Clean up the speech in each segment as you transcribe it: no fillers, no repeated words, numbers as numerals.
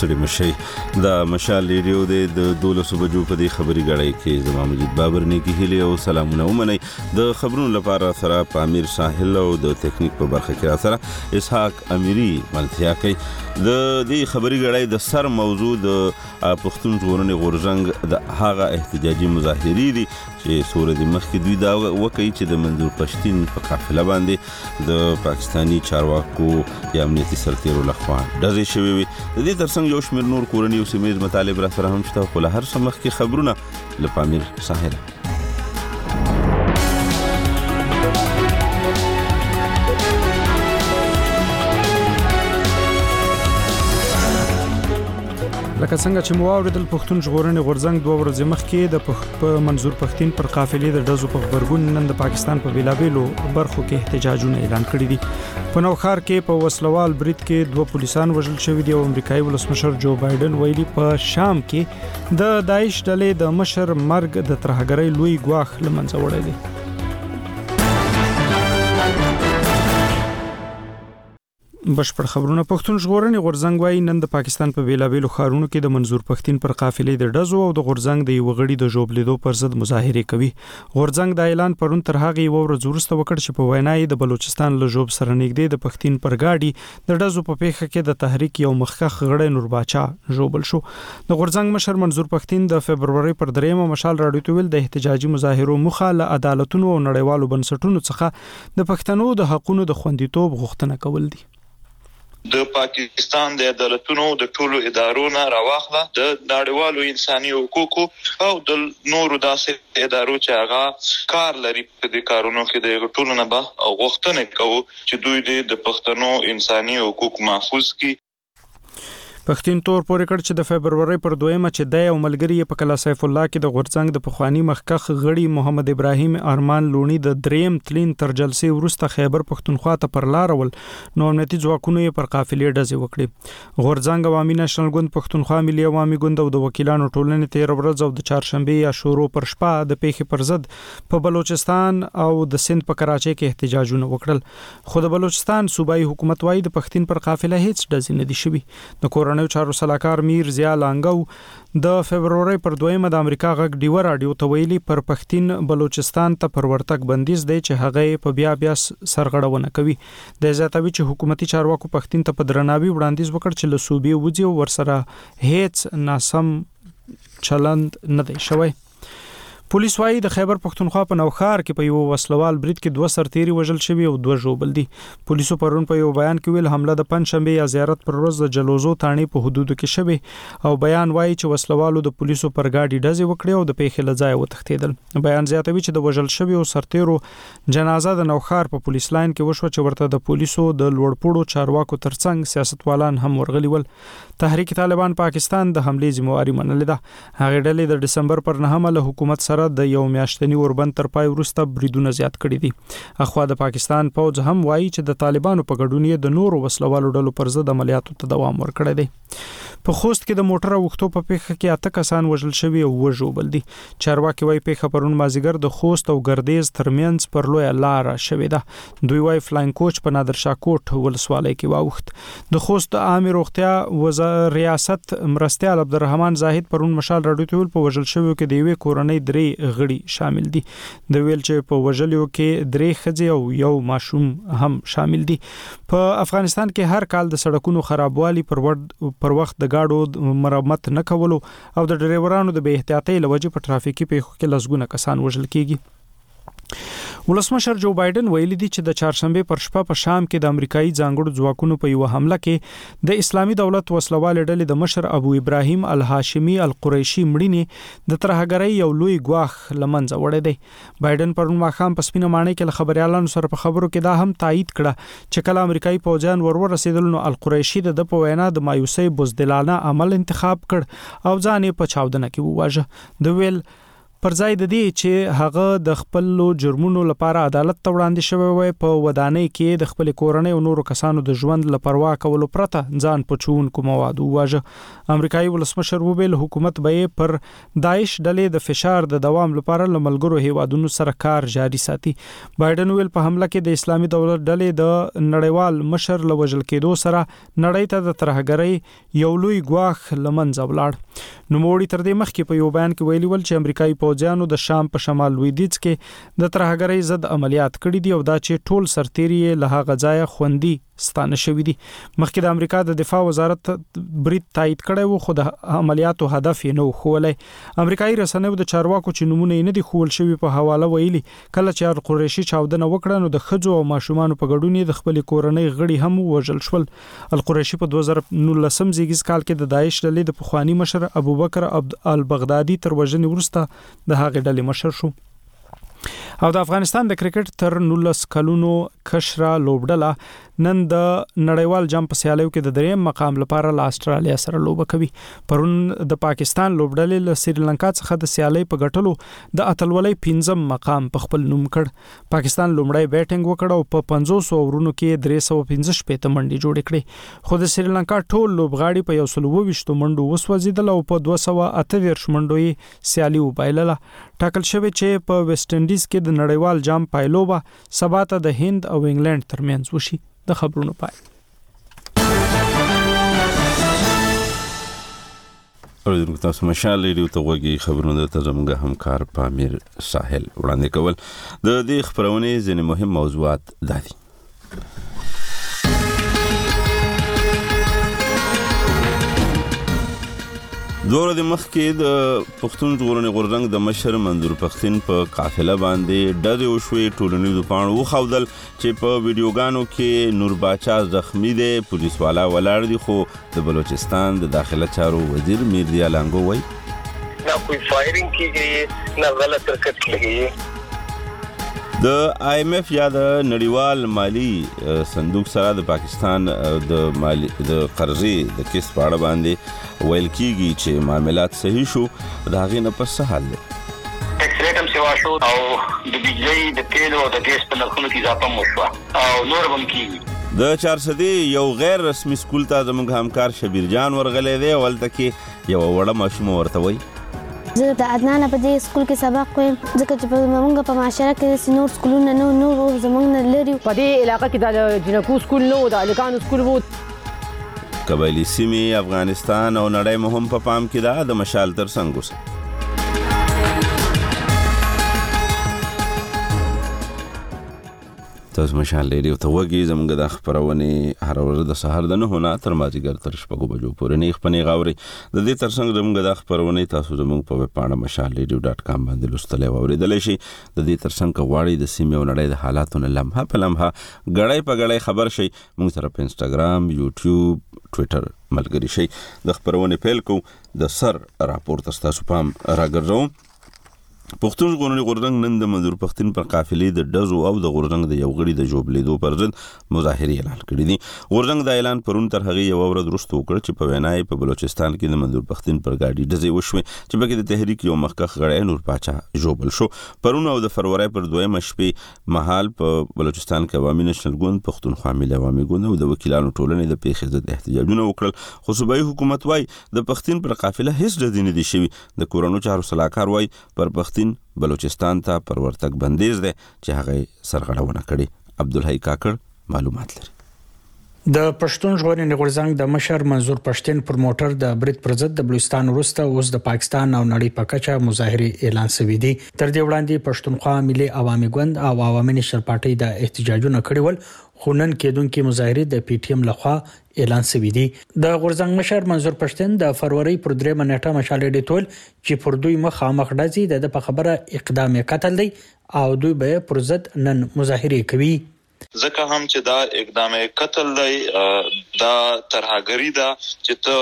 ستړي مشي د مشال ریډیو د 12 بجو په دې خبري غړای کې زما مجید بابر نه کې هلي او سلامونه ومني د خبرونو لپاره سره پامیر ساحل او د ټیکنیک په برخه کې سره اسحاق امیری ملتیا کوي د دې خبري غړای د سر موضوع د پښتون ژغورنې غورځنګ د هغه احتجاجي مظاهرې دي چې سورې د مخ کې دوی دا وکړي چې د منظور پښتين په قافله باندې د پاکستانی چارواکو یا امنیتي سرتیرو لخوا ډزې شوې وي د دې ترڅنګ یو شمېر نور کورني او سیمه مطالب را سره هم شته خو له هر څه مخکې خبرونه له پامیر ساحل لکه څنګه چې مو اوریدل پښتون ژغورنې غورځنګ 2 ورځې مخکې د منظور پښتين پر قافلې د ډزو په خبرګون نن د پاکستان په بیلابېلو برخو کې احتجاجونه اعلان کړي دي په نوخار کې په وسلوال برید کې 2 پولیسان وژل شوي دي او امریکایي ولسمشر جو بایدن ویلي په شام کې د داعش ډلې د مشر مرګ د ترهګرۍ لوی ګواښ لمنځه وړی دی بشپړ خبرونه پښتون ژغورنې غورځنګ وايي نن د پاکستان په بیلابېلو ښارونو کې د منظور پښتين پر قافلې د ډزو او د غورځنګ د یو غړي د جوړلیدو پر ضد مظاهره کوي غورځنګ د اعلان پرون تر هغه یو ورځ وروسته وکړ چې په وینای د بلوچستان له جوب سره نږدې د پښتين پر گاډي د ډزو په پیښه کې د تحریک یو مخکخ غړی نور باچا جوړبل شو د غورځنګ مشر منظور پښتين د فبرवरी پر 3 مشال راډیو ته ویل د احتجاجي مظاهرو مخه له عدالتونو او نړیوالو بنسټونو څخه د پښتنو د حقوقو د خوندیتوب غوښتنه کول دي د پاکستان د عدالتونو د ټولو ادارو نه راوخله د نړیوالو انساني حقوقو او د نورو داسې ادارو چې هغه کار لري په دې کارونو کې د ټولو نه به غوښتنه کوي چې دوی د پښتنو انساني حقوق محفوظ کړي پښتين تور پورې کړ چې د فبرवरी پر 2 چې د یو ملګری په کلا سیف الله کې د غورځنګ د پخوانی مخکخ غړي محمد ابراهیم ارمان لونی د دریم تلین تر جلسې ورسته خیبر پښتونخوا ته پر لارول نو امنیتي ځواکونو یې پر قافلې ډزې وکړي غورځنګ عوامي نېشنل ګوند پښتونخوا ملي عوامي ګوند او د وکیلانو ټولنې 13 ورځ او د چهارشنبه یا شورو پر شپه د پیښې پر ضد په بلوچستان او د سند په کراچۍ کې احتجاجونه وکړل خو د بلوچستان صوبایي حکومت وايي د پښتين پر قافله هیڅ ډزې نه دي شوي د کورونو چارو صلاحکار میر ضیا لانګو د فبرवरी پر 2 د امریکا غږ ډیو رادیو ته ویلي پر پښتين بلوچستان ته پر ورتګ بندیز دی چې هغه په بیا سرغړونه کوي د زیاتوي چې حکومتي چارواکو پښتين ته په درناوي وړاندیز وکړ چې له صوبې وځي او ورسره هیڅ ناسم چلند نه دی شوی پولیس وايي د خیبر پښتونخوا په نوخار کې په یو وسلوال برید کې 2 سرتیري وژل شوي او 2 ژوبل دي پولیسو پرون په یو بیان کې ویل حمله د پنځشنبه یا زیارت پر ورځ د جلوزو تانی په حدودو کې شوه او بیان وايي چې وسلوالو د پولیسو پر گاډي ډزې وکړې او د پیښې لځای وتښتیدل بیان زیاتوي چې د وژل شوي او سرتیرو جنازه د نوخار په پولیس لاین کې وشو چې ورته د پولیسو د لوړپوړو چارواکو ترڅنګ سیاستوالان هم ورغلي ول تحریک طالبان پاکستان د حملې ذمہواری منلې ده هغه ډلې د دسمبر پر 9 له حکومت سره د یو میاشتنی اوربند تر پای وروسته بریدونه زیات کړي دي اخوا د پاکستان پوځ هم وایي چې د طالبانو په ګډون یې د نورو وسلوالو ډلو پر ضد عملیاتو ته دوام ورکړی دی په خوست کې د موټر وختو په پیښه کې 8 کسان وژل شوي او وژوبل دي چارواکي وايي پیښه پرون مازیګر د خوست او ګردیز ترمنځ پر لوی لار شوې ده دوی وايي فلاین کوچ په نادر شاه کوټ ولسوالۍ کې واوښت د خوست عام روغتیا ریاست مرستیال عبدالرحمن زاهد پرون مشال راډیو ته په وژل شوی کې د یوې کورنۍ 3 غړي شامل دي د ویل چې په وژلو کې 3 ښځې او یو ماشوم هم شامل دي په افغانستان کې هر کال د سړکونو خرابوالي پر وخت د گاډو مرمت نه کولو او د ډرایورانو د بې احتیاطۍ لوجې په ټرافیکي پیښو کې لسګونه کسان وژل کیږي ولسمشر جو بایدن ویلي دی چې د چهارشنبه پر شپه په شام کې د امریکایي ځانګړو ځواکونو په یو حمله کې د اسلامي دولت وسلوال ډلې د مشر ابو ابراهیم الهاشمي القریشي مړینې د ترهګرۍ یو لوی ګواښ لمنځه وړی دی بایدن پرون ماښام په سپینه ماڼۍ کې له خبريالانو سره په خبرو کې دا هم تایید کړه چې کله امریکایي پوځیان ورسېدل نو القریشي د په وینا د مایوسۍ بزدلانه عمل انتخاب کړ او ځان په چاودنه کې وواژه د ویل پر ځای د دې چې هغه د خپل جرمونو لپاره عدالت ته وړاندې شوی وي په ودانۍ کې د خپل کورنۍ او نورو کسانو د ژوند لپاره کولو پرته ځان پچونکو مواد واجه امریکایي ولسمشر وویل حکومت به پر داعش ډلې د فشار د دوام لپاره لملګرو هیوادونو سره کار جاري ساتي بایدن ویل په حمله کې د اسلامي دولت ډلې د نړیوال مشر لوجل کېدو سره نړۍ ته د ترهګرۍ یو لوی ګواښ لمنځه ولاړ نوموړي تر دې مخکې په یو بیان کې ویلي ول چې امریکایي پوځیانو د شام په شمال لویدیځ کې د ترهګرۍ ضد عملیات کړي دي او دا چې ټول سرتیري له هغه ځایه خوندي ستانه شوی دي مخکې د امریکا د دفاع وزارت برید تایید کړی و خو د عملیاتو هدف یې نه خوولای امریکایي رسنیو د چارواکو چې نمونه یې نه دي خول شوی په حواله ویلي کله چې القریشي چاودنه وکړه نو د خځو او ماشومان په ګډون د خپل کورنۍ غړي هم وژل شول القریشي په 2019 زیږیز کال کې د داعش ډلې د پخوانی مشر ابوبکر البغدادي تر وژنې وروسته د هغې ډلې مشر شو او د افغانستان د کرکټ تر 19 کلونو کشره لوبډله نن د نړیوال جام په سیالیو کې د دریم مقام لپاره له استرالیا سره لوبه کوي پرون د پاکستان لوبډلې له سریلانکا څخه د سیالي په ګټلو د اتلولۍ 5م مقام په خپل نوم کړ پاکستان لومړی بیټینګ وکړ او په 500 اورونو کې 315 منډې جوړې کړې خو د سریلانکا ټول لوبغاړي په 122 منډو وسوځیدل او په 228 منډو یې سیالي وبایلله ټاکل شوی چې په ویسټ انډیز کې د نړیوال جام پایلوبه سبا ته د هند او انګلند ترمنځ وشي د خبرونو پای اوریدونکو تاسو مشال ریډیو ته وګورئ خبرونه د زموږ همکار پامیر ساحل وړاندې کول د دې خبرونه ځینې مهم موضوعات دي دوره د مخ کې د پښتون ژغورنې غورځنګ د مشر منظور پښتين په قافله باندې ډزې وشوې ټولنیزو پاڼو وښودل چې په ویډیوګانو کې نور باچا زخمی دی پولیس والا ولاړ دي خو د بلوچستان د داخله چارو وزیر میردیا لانګو وایي ना कोई फायरिंग की गई ना गलत हरकत की गई د IMF یا د نړیوال مالی صندوق سره د پاکستان د مالی د قرضې د کیس په اړه باندې ویل کیږي چې معاملات صحیح شو دا غي نه پس حل دی ټیکس ریټ هم سیوا شو او د بجلی د تیل او د ګیس په نرخونو کې اضافه مو شو او نور هم کیږي د 400 یو غیر رسمي سکول ته زموږ همکار شبیر جان ورغلې دی ولته کې یو وړه ماشوم ورته وایي زه د عدنان په دې سکول کې سبق وایم ځکه چې په موږ په معاشره کې نور سکولونه نور زموږ نه لري په دې علاقې کې د جنکو سکول نو د الکانو سکول وو قبایلی سیمې افغانستان او نړۍ مهم په پام کې ده د مشال تر څنګ اوسه تاسو مشال ریډیو ته وګورئ زموږ د خبرونه هر ورځ د سهار د 9 نه تر مازیګر تر 6 بجو پورې نه خپنې غاوري د دې ترڅنګ زموږ د خبرونه تاسو زموږ په ویب پاڼه mashalradio.com باندې لوستلای او اوریدلای شئ د دې ترڅنګ غواړئ د سیمې او نړۍ د حالاتو لمحه په لمحه غړې په غړې خبر شئ موږ سره په انستګرام یوټیوب ټوئیټر ملګری شئ د خبرونه پیل کو د سر راپور تاسو پام راګرځوم پښتون ژغورنې غورځنګ نن د منظور پښتين پر قافلې د ډزو او د غورځنګ د یو غړي د جوړلیدو پر ضد مظاهره اعلان کړی دي غورځنګ د اعلان پرون تر هغه یو ورځ وروسته وکړ چې په وینای په بلوچستان کې د منظور پښتين پر گاډي ډزې وشوي چې بګې د تحریک یو مخکخ غړی نور پاچا جوړبل شو پرون او د فروری پر 2 شپې مهال په بلوچستان کې عوامي نشنل ګوند پښتونخوا ملي عوامي ګوند او د وکیلانو ټولنې د پیښې ضد احتجاجونه وکړل خو صوبایي حکومت وايي د پښتين پر قافله هیڅ ډز نه دي شوی د کورونو چارو صلاحکار وايي پر پښتين بلوچستان ته پر ورتګ بندیز ده چې هغه سرغړونه کړي عبدالحی کاکړ معلومات لري د پښتون ژغورنې غورځنګ د مشر منظور پښتين پر موټر د برید پر ضد د بلوچستان وروسته اوس د پاکستان او نړۍ په کچه مظاهره اعلان شوې دي تر دې وړاندې پښتونخوا ملي عوامي ګوند او عوامي نشر پارټي د احتجاجونه کړي ول خو نن کېدونکې مظاهره د پی ټی ایم لخوا اعلان شوې دي د غورځنګ مشر منظور پښتين د فروری پر 3 نیټه مشال ډی ټول چې پر دوی مخامخ ډزې د په خبره اقدام قتل دی او دوی به پر ضد نن مظاهره کوي ځکه هم چې دا اقدام قتل دی دا ترهګری ده چې ته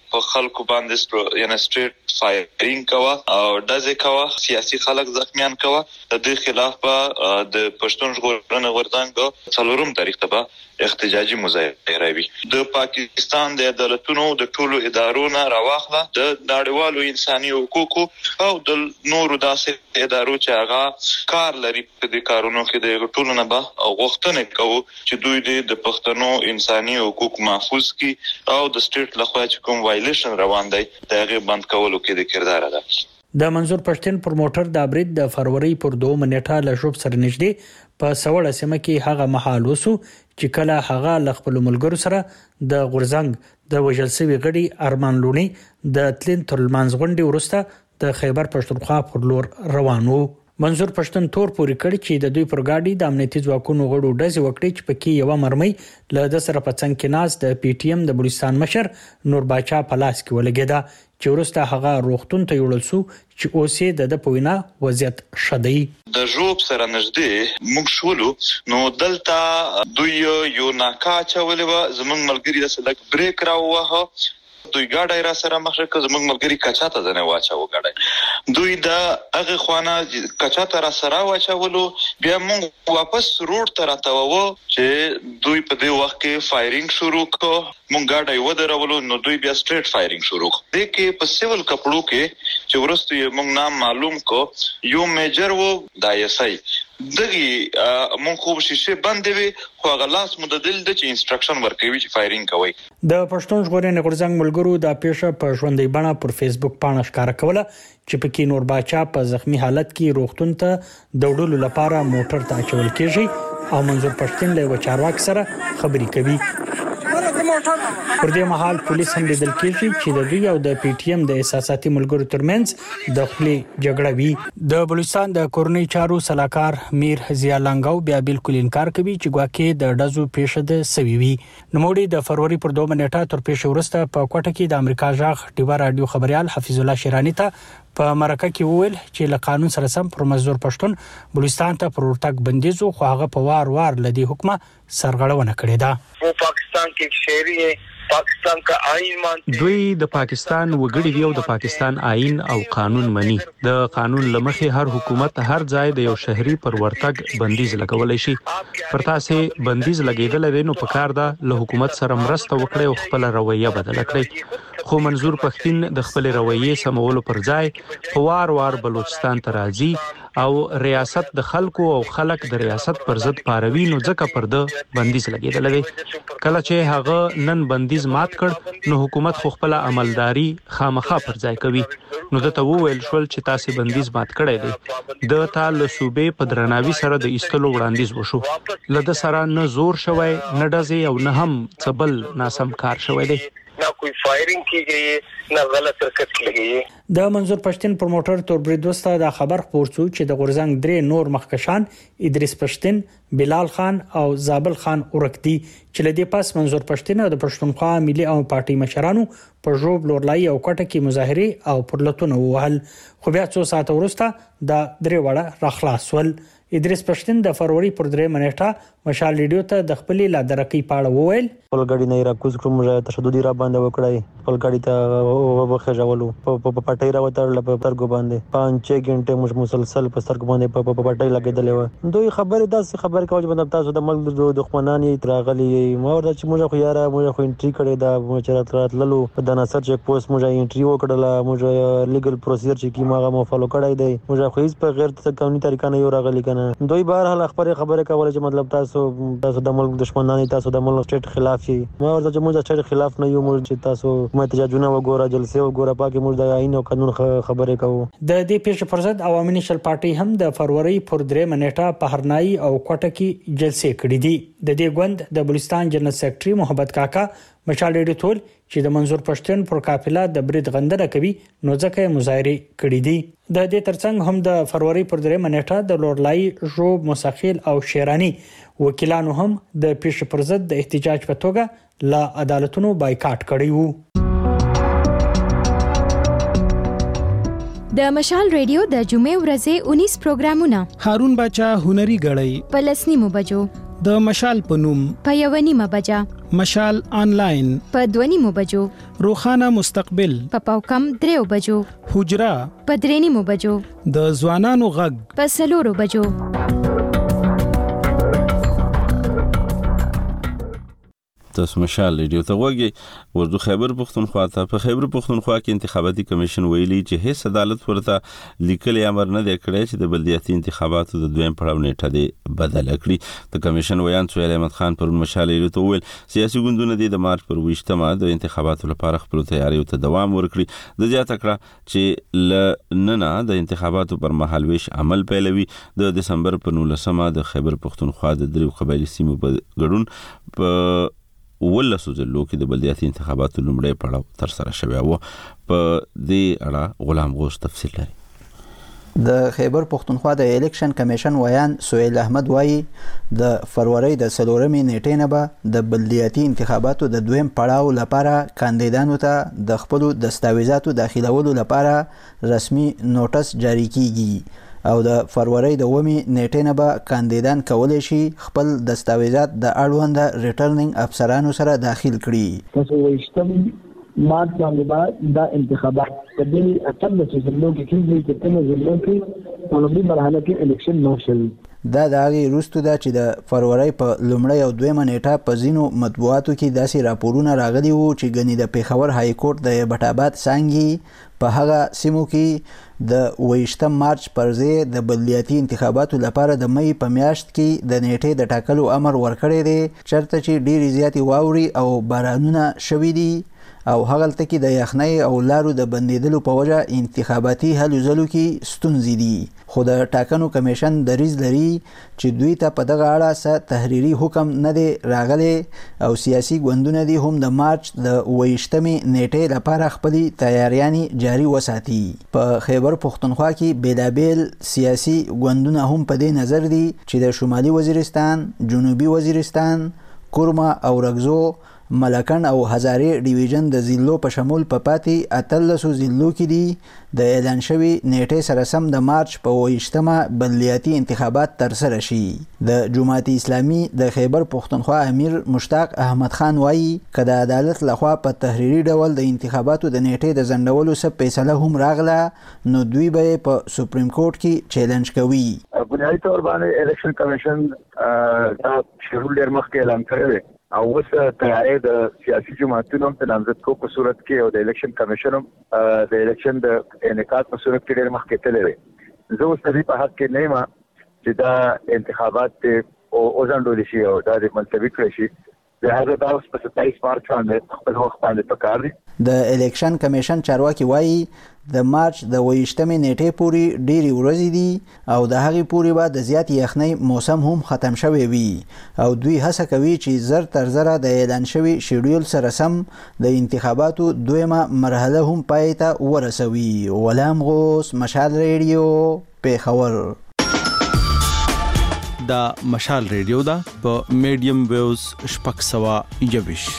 په خلکو باندې یعنی سټریټ فایرینګ کوا او دزه کوا سیاسي خلک زخمیان کوا. د دې خلاف په د پښتون ژغورنې غورځنګ څلورم تاریخ ته احتجاجي مظاهره وی. د پاکستان د عدالتونو د ټولو ادارو نه راوخله د نړیوالو انساني حقوقو او د نورو داسې ادارو چې هغه کار لري په دې کارونو کې د ټولو نه به غوښتنه کوي چې دوی د پښتنو انساني حقوق محفوظ کړي او د سټیټ لخوا چې کوم وایلیشن روان دی د هغه بند کولو کې د کردار ادا کړي. د منظور پښتون پروموټر د برید د فروری پر 2 نیټه له شوب سره نږدې په سوړه سیمه کې هغه مهال وسو چې کله هغه ل خپل ملګرو سره د غورځنګ د وژل شوی غړي ارمان لونی د تلین تر منځغونډي ورسته د خیبر پښتونخوا پر لور روان وو. منظور پښتون تور پوری کړ چې د دوی پر گاډي د امنیتي ځواکونو غړو ډزې وکړي چې پکې یو مرمۍ له د سره په څنګ کې ناز د پی ټی ایم د بلوچستان مشر نور باچا پلاس کې ولګیدا چې ورسته هغه روغتون ته یوړل سو چې اوسې د پوینا وضعیت شدی. د جوب سره نږدې موږ شولو نو دلته دوی یو ناکا چولې و زمنګ ملګری د سلک بریک راووه دوی ګاډي را سره مخ کړ زمنګ ملګری کچاته ځنه واچاو ګاډي دوی د هغه خوانه کچاته را سره واچولو بیا موږ واپس روډ ته راتاوو چې دوی په دې وخت کې فایرینګ شروع کړ. موږ ګاډي ودرولو نو دوی بیا سټریټ فایرینګ شروع کړ. د کې په سیول کپړو کې چې ورسته موږ نام معلوم کو یو میجر وو دایسای دغه مونږ خو شیشه باندې وی خو غلاس مددل د چې انستراکشن ورکوي چې فایرینګ کوي. د پښتون ژغورنې غورځنګ ملګرو د پیښه په ژوندۍ بڼه پر فیسبوک پاڼه ښکاره کوله چې پکې نور باچا په زخمی حالت کې روغتون ته د وړلو لپاره موټر ته اچول کېږي او منظور پښتون له چارواکي سره خبرې کوي. پر دې مهال پولیس هم لیدل کېږي چې د دوی او د پی ټی ایم د احساساتي ملګرو ترمنځ د خپل جګړه وی. د بلوچستان د کورنۍ چارو سلاکار میر ضیا لنګاو بیا بالکل انکار کوي چې ګواکې د ډزو پیښه د سوي وی. نوموړي د فروری پر 2 نیټه تر پیښه ورسته په کوټه کې د امریکا ژغ ټیوا رادیو خبريال حفیظ الله شیرانی ته په مرکه کې وویل چې له قانون سره سم پر منظور پښتون بلوچستان ته پر ورتګ بندیز خو هغه په وار لدی حکومت سرغړونه کړې ده. वो पाकिस्तान के एक शहरी है पाकिस्तान का आईन मानते دوی د پاکستان وګړي دی او د پاکستان آئین او قانون مني. د قانون لمخې هر حکومت هر ځای د یو شهري پر ورتګ بندیز لګولای شي. پر تاسو بندیز لګیدل دی نو په کار ده له حکومت سره مرسته وکړي او خپل رویه بدل کړي. خو منظور پښتون د خپل رویه سمولو پر ځای په وار بلوچستان ته راځي او ریاست د خلکو او خلک د ریاست پر ضد پاروي نو ځکه پر د بندیز لګیدل دی. کله چې هغه نن بندیز مات کړ نو حکومت خو خپل عملداري خامخا پر ځای کوي. نو د تو ویل شول چې تاسو بندیز مات کړی دی. د تال صوبې په درناوي سره د ایستلو وړاندیز وشو. لده سره نه زور شوی نه ډزې او نه هم څبل ناسم کار شوی دی. ना कोई फायरिंग की गई है ना गलत हरकत की गई है. د منظور پښتون پروموټر تور بریدوستا د خبر خبر شو چې د غورځنګ درې نور مخکشان ادریس پښتون بلال خان او زابل خان ورکدي چې لدی پاس منظور پښتون او د پښتونخوا ملي او پارټي مشرانو په جوب لورلای او کوټه کې مظاهره او پرلتون وهل. خو بیا څو ساعت وروسته د درې وړه راخلاص ول. ادریس پښتون د فروری پر 3 نیټه مشال ریډیو ته د خپل لادرکی پاړه وویل خپل غړي نه راکوز کوم تشدد را باندې وکړای خپل غړي ته وبخښولو په پټای را وترل په ترګو باندې 5 غنټه مش مسلسل په سترګو باندې په پټای لګیدل و. دوی خبره داسې خبره کوي چې تاسو د ملک د دښمنانی تراغلي مور چې موږ خو یاره موږ خو انټری کړی دا موږ راتللو د نصر چیک پوسټ موږ انټری وکړه موږ لیګل پروسیجر چې کی ماغه مو فالو کړی دی موږ خو هیڅ په غیر قانوني طریقه نه یو راغلی کنه. دوی بهر حال خبره کوله چې مطلب تاسو د ملک دښمنانی تاسو د ملک سټیټ خلاف شي. ما ورته چې موږ د سټیټ خلاف نه یو موږ چې تاسو احتجاجونه وګوره جلسه وګوره پاکي موږ د آئین او قانون خبره کوو. د دې پیښې پر ضد عوامي نشل پارټي هم د فروری پر 3 نیټه په هرنای او کوټه کې جلسه کړې دي. د دې غوند د بلوچستان جنرال سیکریټري محمد کاکا مشال ډېر ټول چې د منظور پښتون پر قافله د برید غندنه کوي نو ځکه مظاهره کړې دي. د دې ترڅنګ هم د فروری پر 3 نیټه د لورلای جوب مسخیل او شیرانی وکیلانو هم د پیښې پر ضد د احتجاج په توګه لا عدالتونو بایکاټ کړی وو. د مشال ریډیو د جمعې ورځې 19 پروګرامونه هارون باچا هنري غړی په 10 بجو د مشال په نوم په 1:30 بجه، مشال آنلاین په 2:30 بجو، روخانه مستقبل په پاوکم 3 بجو، حجره په 3:30 بجو، د ځوانانو غږ په 4 بجو. تاسو مشال ریډیو ته وګورئ. ورته خیبر پختونخوا ته په خیبر پختونخوا کې انتخاباتي کمیشن ویلي چې هیڅ عدالت ورته لیکلي امر نه دی کړی چې د بلدیاتي انتخاباتو د دویم پړاو نیټه دی بدل کړي. د کمیشن ویان سهیل احمد خان پرون مشال ریډیو ته ویل سیاسي ګوندونه د مارچ پر 20مه د انتخاباتو لپاره خپل تیاریو ته دوام ورکړي. د زیاته کړه چې لننه د انتخاباتو پر مهال ویش عمل پیلوي. د دسمبر پر 19مه د خیبر پختونخوا د دریو قبایلی سیمو په ګډون په ولسو ځلو کې د بلدیاتي انتخاباتو لومړی پړاو تر سره شوی و. په دې اړه غلام غوث تفصیل لري. د خیبر پختونخوا د الیکشن کمیشن ویان سهیل احمد وایي د فروری د 4مې نیټې نه به د بلدیاتي انتخاباتو د دویم پړاو لپاره کاندیدانو ته د خپل دستاویزاتو داخلولو لپاره رسمي نوټس جاری کیږي او د فروری د 9مې نیټې نه به کاندیدان کولی شي خپل دستاویزات د اړوند ریټرنینګ افسرانو سره داخل کړي. تاسو وایستم مارچ باندې به دا انتخابات په دې اتم چې زموږ کې کېږي چې کومه زموږ کې په لومړي مرحله کې الیکشن نه شوي. دا د هغې وروسته ده چې د فروری په لومړۍ او دویمه نیټه په ځینو مطبوعاتو کې داسې راپورونه راغلي وو چې ګنې د پیښور های کورټ د بټاباد څانګې په هغه سیمو کې د 28 مارچ پر ځای د بلدیاتي انتخاباتو لپاره د مئی په میاشت کې د نیټې د ټاکلو امر ورکړی دی چېرته چې ډېرې زیاتې واورې او بارانونه شوي دي او هغلته کې د یخنۍ او لارو د بندیدلو په وجه انتخاباتي هلو ځلو کې ستونزې دي. خو د ټاکنو کمیشن دریځ لري چې دوی ته په دغه اړه څه تحریري حکم نه دی راغلی او سیاسي ګوندونه دي هم د مارچ د 28مې نیټې لپاره خپلې تیاریانې جاري وساتي. په خیبر پختونخوا کې بیلابیل سیاسي ګوندونه هم په دې نظر دي چې د شمالي وزیرستان، جنوبي وزیرستان، کورما او رګزو، ملکن او هزارې ډیویژن د ضلعو په شمول په پاتې 18 ضلعو کې دي د اعلان شوي نیټې سره سم د مارچ په 28مه بلدیاتي انتخابات ترسره شي. د جماعت اسلامي د خیبر پختونخوا امیر مشتاق احمد خان وایي که د عدالت لخوا په تحریري ډول د انتخاباتو د نیټې د ځنډولو څه فیصله هم راغله نو دوی به په سپریم کورټ کې چیلنج کوي. بنیادي تور باندې الیکشن کمیشن دا شیډول ډېر مخکې اعلان کړی دی او اوس تیاری د سیاسي جماعتونو په نامزد کو په صورت کې او د الیکشن کمیشن د الیکشن د انعقاد په صورت کې ډېر مخکې تللی دی. زه اوس د دې په حق کې نه یم چې دا انتخابات وځنډول شي او دا د ملتوي کړی شي. لهغه دا اوس په 27 مارچ باندې خپل وخت باندې پکار دی. د الیکشن کمیشن چارواکي وایي د مارچ د 28مې نیټې پورې ډېرې ورځې دي او د هغې پورې به د زیات یخنۍ موسم هم ختم شوی وي او دوی هڅه کوي چې زر تر زره د اعلان شوي شیډول سره سم د انتخاباتو دویمه مرحله هم پای ته ورسوي. غلام غوث، مشال ریډیو، پیښور. دا مشال ریډیو دا په میډیم ویوز 621.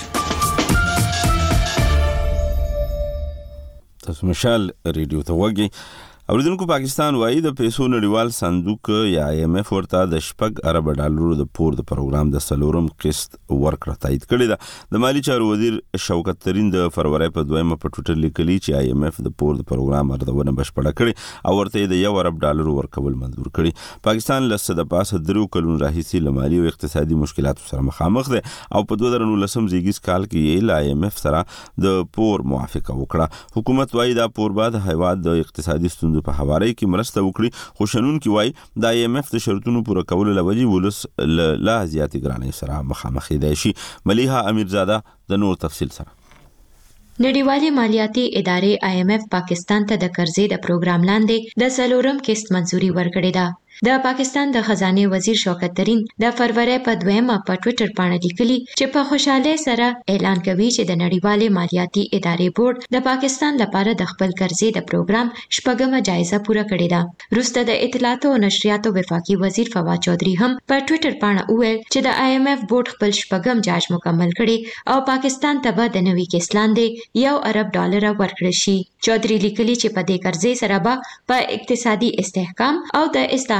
تاسو مشال ریډیو ته وګورئ. اوریدونکو پاکستان وایي د پیسو نړیوال صندوق یا IMF ورته د $4 د پور د پروګرام د سلورم قسط ورکړه تایید کړې ده. د مالی چارو وزیر شوکت ترین د فروری په 2مه په ټویټر لیکلي چې IMF د پور د پروګرام ارزونه بشپړه کړې او ورته د $1 ورکول منظور کړي. پاکستان لسه د پاسه 3 کلونو راهیسې له مالي او اقتصادي مشکلاتو سره مخامخ دی او په 2019 زیږیز کال کې یې له IMF سره د پور موافقه وکړه. حکومت وایي دا پور به د هیواد د اقتصادي ستونزو په حواله کې مرسته وکړي خو شنونکي وایي د IMF د شرطونو پوره کولو لوجې ولس لا زیاتې ګرانۍ سره مخامخ دی شي. ملیحه امیرزاده د نور تفصیل سره. نړیوالې مالیاتي ادارې IMF پاکستان ته د قرضې د پروګرام لاندې د سلورم قسط منزوري ورکړې ده. د پاکستان د خزانه وزیر شوکت ترین د فروری په 2مه په ټویټر باندې لیکلي چې په خوشاله سره اعلان کوي چې د نړیوالې مالیاتي ادارې بورډ د پاکستان لپاره د خپل قرضې د پروګرام شپږمه جایزه پوره کړې ده. وروسته د اطلاعات او نشریاتو وفاقي وزیر فواد چودھری هم په ټویټر باندې وویل چې د IMF بورډ خپل شپږم جاج مکمل کړي او پاکستان ته به د نوي قسط لاندې $1 ارب ورکړل شي. چودھری لیکلي چې په دې قرضې سره به په اقتصادي استحکام او د اصلاحات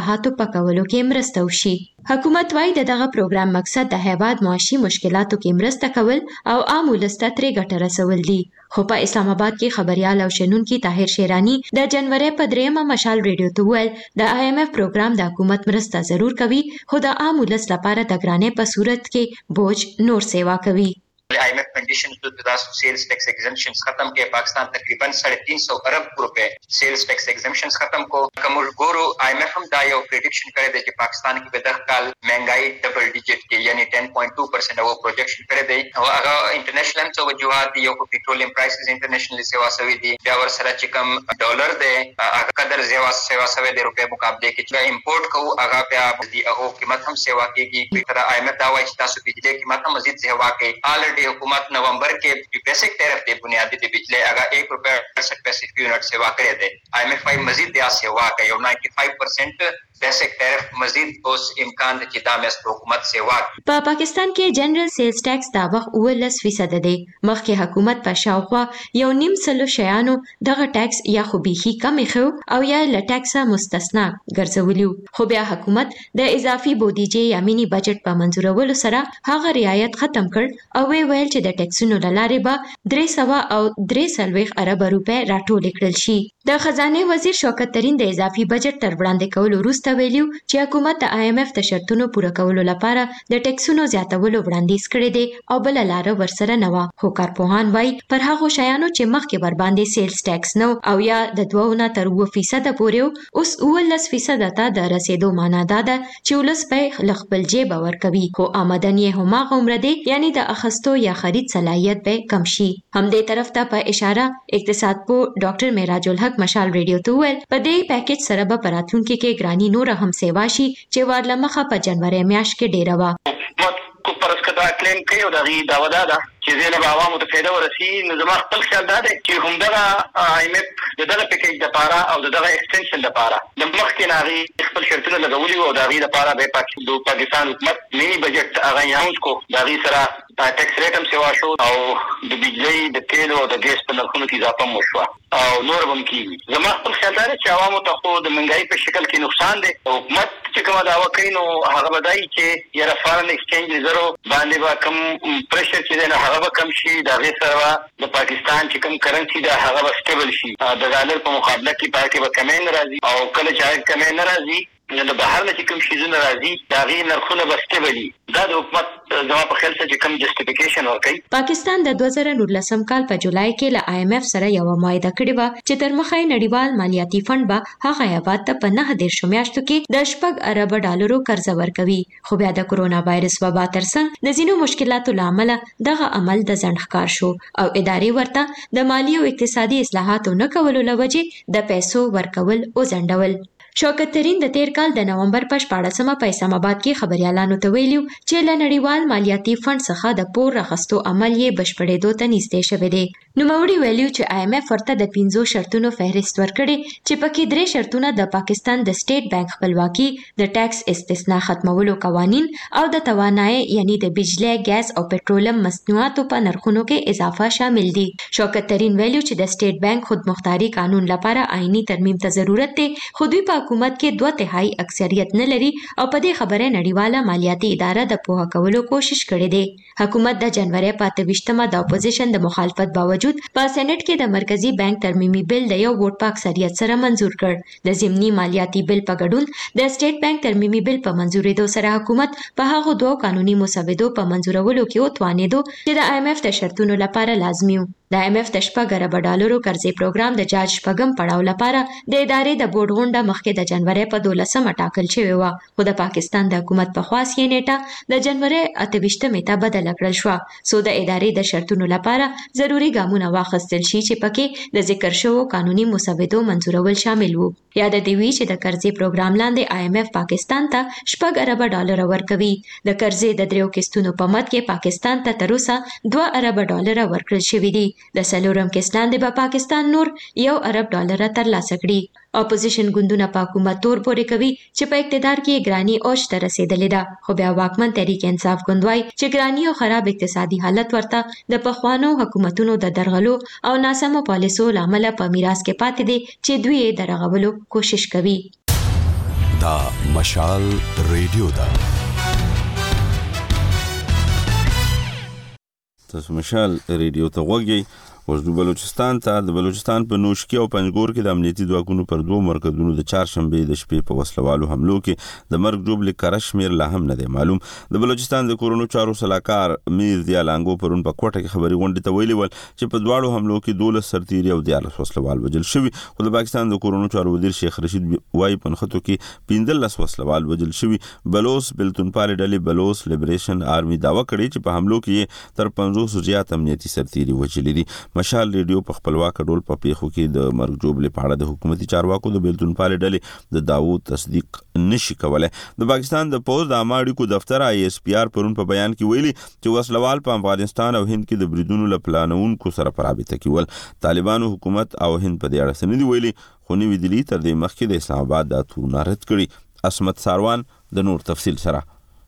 اصلاحاتو پکولو کې مرسته وشي. حکومت وايي دغه پروګرام مقصد د هیواد معاشي مشکلاتو کې مرسته کول او عام ولس ته ترې ګټه رسول دي. خو په اسلام آباد کې خبريال او شنونکي طاهر شیرانی د جنوري په 3 مشال ریډیو ته ویل د IMF پروګرام د حکومت مرسته ضرور کوي خو د عام ولس لپاره د ګرانۍ په صورت کې بوج نور سیوا کوي. IMF कंडीशन जो 2000 सेल्स टैक्स एग्जम्पशंस खत्म के पाकिस्तान तकरीबन 350 अरब रुपए सेल्स टैक्स एग्जम्पशंस खत्म को कमल गोरो IMF हम दायो प्रेडिक्शन करे दे कि पाकिस्तान की बेदखल महंगाई डबल डिजिट के यानी 10.2% वो प्रोजेक्शन करे दे और अगर इंटरनेशनल तो वजूहात दियो को पेट्रोलियम प्राइसेस इंटरनेशनली सेवा सवी दी और सरा चिकम डॉलर दे कदर सेवा सवे दे रुपए मुकाबले के इंपोर्ट को अगर पे आप दी अहो कीमत हम सेवा की तरह IMF दावा इस्ता सु बिजली कीमत हम मजीद सेवा के ऑलरेडी हुकूमत नवंबर के बेसिक टैरिफ दे बुनियादी दे बिजली अगर ₹1.68 फी यूनिट सेवा करे दे IMF मजीद दिया सेवा के और 95% बेसिक टैरिफ मजीद उस इम्कान द चिदामस हुकूमत सेवा په پاکستان کې جنرال سیلز ټیکس دا وخت 19% دی. مخکې حکومت په شاوخوا 1.5 شیانو دغه ټیکس یا خو بيخي کم خو او یا له ټیکسه مستثنا ګرځولیو. خو بیا حکومت د اضافي بودیجې یا مینی بجټ په منزورولو سره هغه رعایت ختم کړ او ویل چې د ټیکسونو لاره به 300 او 340 ارب روپے راټول کړل شي. د خزانه وزیر شوکت ترين د اضافي بجټ تر وړاندې کولو وروسته ویلو چې حکومت د IMF د شرطونو پوره کولو لپاره د ټیکسونو زیاتولو وړاندیز کړی دی او بل لار ورسره نه و. خو کارپوهان وایي پر هغه شیانو چې مخکې ور باندې سیلز ټیکس نو او یا د 2 نه تر 9% پورې اوس 19% ته د رسیدو معنا ده چې ولس په خپل جیب ورکوي خو آمدنی هم عمر دی یعنی د اخستو یا خرید صلاحیت به کم شي. همدې طرف ته په اشاره اقتصاد پو ډاکټر معراج الحق مشال ریډیو ته ویل په دې پیکیج سره به پراتونکو کې ګرانی نور هم سیوا شي چې ورلمخه په جنوري میاشت کې ډیره وا کو پرس کدا کلیم کوي او دغه داوا ده چې زینب عوامو ته فایده ورسي. نو زما خپل خیال دا دی چې همدغه IMF دغه پیکیج د پاره او دغه ایکستنشن د پاره د مخکې ناغي خپل شرطونه لګولي او دغه د پاره د پاکستان حکومت مینی بجټ هغه یانس کو دغه سره ټیکس ریټ هم سیوا شو او د بجلی د تیل او د ګیس په نرخونو کې اضافه مو شو او نور هم کیږي. زما خپل خیال دا چې عوامو ته خو د منګای په شکل کې نقصان دی. حکومت چې کومه داوا کوي نو هغه بدایي چې یاره فارن ایکسچینج ریزرو باندې با کم پرشر چې نه هغه کم شي د غیر سره د پاکستان چې کم کرنسی دا هغه سټیبل شي د ډالر په مقابله کې پاکي به کمې ناراضي او کله چې کمې ناراضي نو بهر نه چې کوم شي زونه راځي دا غي نرخونه بستبلی دا د حکومت زما په خیال چې کوم جسټیفیکیشن ورکړي. پاکستان د 2019 کال په جولای کې له IMF سره یو معاهده کړې و چې تر مخه نړیوال مالیاتي فند به هغه هیواد ته په 9 میاشتو کې د $10 ارب قرض ورکوي. خو بیا د کورونا وایرس وبا ترڅنګ د ځینو مشکلاتو لامل دغه عمل د ځنډ ښکار شو او ادارې ورته د مالی او اقتصادي اصلاحاتو نه کولو لوجې د پیسو ورکول او ځنډول. شوکت ترين د تیر کال د نومبر په 14مه په اسلام آباد کې خبريالانو ته ویلو چې له نړیوال مالیاتي فند څخه د پور راغستو عمل یې بشپړېدو ته نږدې شوی دی. نو موري ویلو چې IMF ورته د 15 شرطونو فهرست ورکړي چې پکې 3 شرطونه د پاکستان د سټیټ بانک خپلواکي، د ټیکس استثناء ختمولو قوانین او د توانایي یعنی د بجلی، ګاز او پټرولیم مصنوعاتو په نرخونو کې اضافه شامل دي. شوکت ترين ویلو چې د سټیټ بانک خودمختاري قانون لپاره آئینی ترمیم ته ضرورت دی خو دوی په حکومت کې 2/3 اکثریت نه لري او په دې خبره نړیواله مالیاتي اداره د پوهه کولو کوشش کړې ده. حکومت د جنوري په 28مه د اپوزیشن د مخالفت باوجود په سېنات کې د مرکزی بانک ترمیمي بل د یو ووټ په اکثریت سره منزور کړ. د ضمني مالیاتي بل په ګډون د سټیټ بانک ترمیمي بل په منزورېدو سره حکومت په هغه دوه قانوني مسودو په منزورولو کې وتوانېدو چې د IMF د شرطونو لپاره لازمي و. د IMF د $10 ارب قرضې پروګرام د جاج شپږم پړاو لپاره د ادارې د بورډ غونډه مخکې د جنوري په 12مه ټاکل شوې و خو د پاکستان د حکومت په خواص یې نیټه د جنوري 28مه ته بدل کړل شو سو د ادارې د شرطونو لپاره ضروری ګامونه واخیستل شي چې پکې د ذکر شوو قانوني مسودو منزورول شامل وو. یاد دی وی چې د قرضې پروګرام لاندې IMF پاکستان ته $10 ارب ورکوي. د قرضې د 3 قسطونو په مد کې پاکستان ته تر اوسه $2 ارب ورکړل شوي دي. د سلورم کس لاندې به پاکستان نور $1 ارب ترلاسه کړي. اپوزیشن ګوندونه په حکومت تور پورې کوي چې په اقتدار کې ګرانی اوج ته رسیدلې ده خو بیا واکمن تحریک انصاف ګوندوي چې ګرانی او خراب اقتصادي حالت ورته د پخوانو حکومتونو د درغلو او ناسمو پالیسو لامل په میراث کې پاتې دي چې دوی یې درغولو کوشش کوي. دا مشال ریډیو دا. تاسو مشال ریډیو ته وګورئ. وژدو بلوچستان ته د بلوچستان په نوشکی او پنځګور کې د امنیتي ځواکونو پر دوه مرکزونو د چهارشنبه د شپې په وسلوالو حملو کې د مرګ جوړ کشمیر لا هم نه دی معلوم. د بلوچستان د کورونو چارو سلاکار میر دی لانګو پرون په کوټه کې خبري غونډه ته ویلي ول چې په دواړو حملو کې 12 سرتیري او 14 وسلوال وجل شوی. خو د پاکستان د کورونو چارو وزیر شیخ رشید وای پنخته کې 15 وسلوال وجل شوی. بلوس بلتونپال ډلې بلوس لیبریشن آرمي داوا کړی چې په حملو کې تر 500 زیات امنیتي سرتیري وجل دي. مشال ریډیو په خپلواک ډول په پیښو کې د مرګ جوړ په اړه د حکومتي چارواکو د بلتونپال ډلې د داوود تصدیق نشي کولای. د پاکستان د پوز د اماړیکو دفتر ISPR پرون په بیان کې ویلي چې وسلوال په افغانستان او هند کې د بریدونو لپلانونکو سره په رابطه کې ول. طالبانو حکومت او هند په دې اړه څه نه دی ویلي، خو نوې دلی تر دې مخکې د اسلام آباد د اتو نارد کړي. اسمت ساروان د نور تفصیل سره.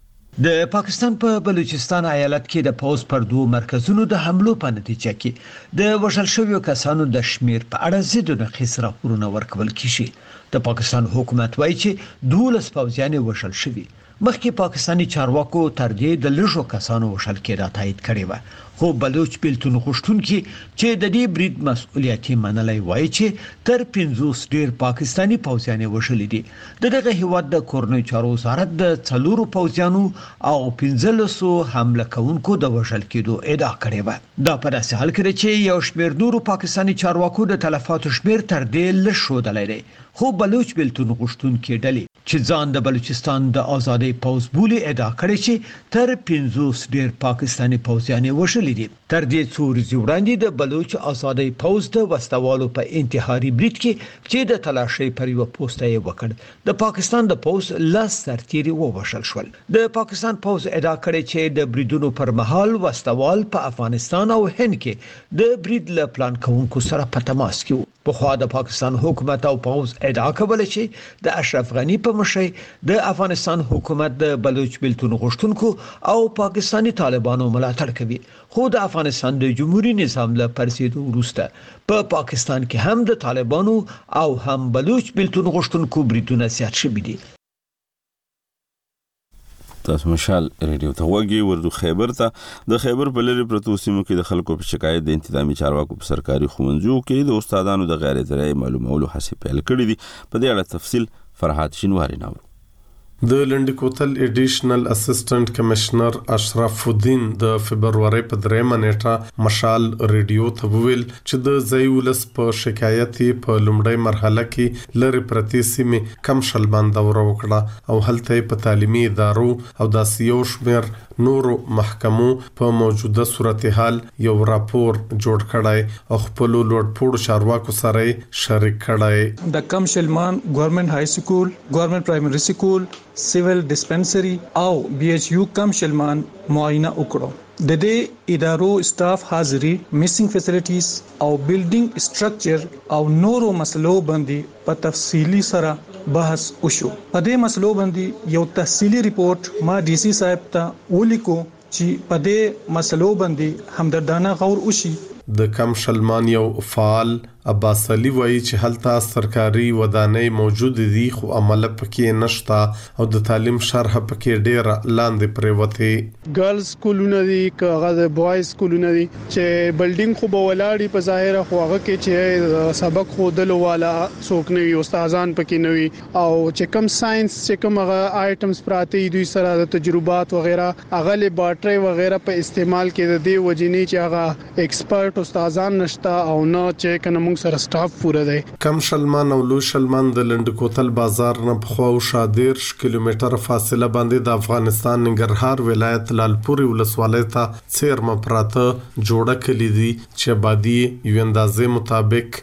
د پاکستان په بلوچستان ایالت کې د پوز پر دوه مرکزونو د حملو په نتیجه کې د وژل شویو کسانو د شمیر په اړه زیاتونه خسره خبرونه ورکول کیږي. د پاکستان حکومت وایي چې 12 پوځیان وژل شوي. مخکې پاکستانی چارواکو تر دې د لږو کسانو وژل کېدا تایید کړی و. خو بلوچ بیلتون غوښتونکي چې د دې برید مسؤلیتي منلای وایي چې تر 500 ډیر پاکستانی پوځیان وژل دي. دغه هیواد د کورنۍ چارو وزارت د 4 پوځیانو او 15 حمله کوونکو د وژل کېدو ادعا کړې و. دا په داسې حال کې چې یو شمېر نورو پاکستانی چارواکو د تلفاتو شمېر تر دې لږ ښودلی دی. خو بلوچ بیلتون غوښتونکي ډلې چې ځان د بلوچستان د آزادۍ پوځ بولي ادعا کړې چې تر 500 ډیر پاکستانی پوځیان وژل دي. تر دې څو ورځې وړاندې د بلوچ آزادۍ پوځ د وسوالو په انتحاري برید کې چې د تلاشۍ پر یو پوسټ یې وکړ د پاکستان د پوځ لاس سرتیري ووژل شول. د پاکستان پوځ ادعا کړې چې د بریدونو پر مهال وسوال په افغانستان او هند کې د برید ل پلان کوونکو سره په تماس کې وو. په خوا د پاکستان حکومت او پوځ ادعا کوله چې د اشرف غنی په مشرۍ د افغانستان حکومت د بلوچ بیلتون غوښتونکو او پاکستانی طالبانو ملاتړ کوي. خو د افغانستان د جمهوریت نظام له پرسیدو وروسته په پاکستان کې هم د طالبانو او هم بلوچ بیلتون غوښتونکو بریدونه زیات شوي دي. تاسو مشال ریډیو ته وګورئ. وردو خیبر ته د خیبر په لری پروتو سیمو کې د خلکو په شکایت د انتظامی چارواکو په سرکاري ښوونځیو کې د استادانو د غیر ځای معلومولو هڅې پیل کړې دي. په دې اړه تفصیل فرحات شینواری ناو. د لنډی کوتل ایډیشنل اسسټنټ کمشنر اشرف الدین د فبرवरी په 3 نیټه مشال ریډیو ته ویل چې د زیولس په شکایت په لومړی مرحله کې لری پرتی سیمه کم شلبان دوره وکړه او هلته په تعلیمي ادارو او د سیو شمیر نورو محکمو په موجوده صورتحال یو راپور جوړ کړای او خپل لوړپوړ چارواکو سره شریک کړای. د کم شلمان ګورنمنت های سکول، ګورنمنت پرایمری سکول، سیول ډسپنسری او BHU کم شلمان معاینه وکړو. د دې ادارو سټاف حاضری، میسنګ فیسیلیټیز او بلډینګ سټرکچر او نورو مسلو باندې په تفصیلی سره بحث وشو. په دې مسلو باندې یو تفصیلی ریپورت ما DC صاحب ته ولیکو چې په دې مسلو باندې همدردانه غور وشي. د کم شلمان یو فعال عباس علي وایي چې هلته سرکاري ودانۍ موجود دي خو عمل پکې نشتا او د تعلیم شرح پکې ډیر لاندې پریوته. ګرلز سکولونه دي، کغه د بوای سکولونه دي چې بلډینګ خو بولاړي په ظاهره خو هغه کې چې سبق خودلو والا څوک نه وي، استادان پکې نه وي او چې کم ساينس چې کوم هغه آیټمز پراته دوی سره د تجربات وغیرہ هغه لیبارټري وغیرہ په استعمال کې د دې وجنی چې هغه ایکسپرت استادان نشتا او نه چې کنه سره سټاف پوره دی. کم شلمان او لو شلمان د لنډ کوتل بازار نه په خوا او شادر کیلومتر فاصله باندې د افغانستان ننګرهار ولایت لالپوري ولسوالۍ ته څیرمه پراته جوړه کړې دي چې آبادی یو اندازې مطابق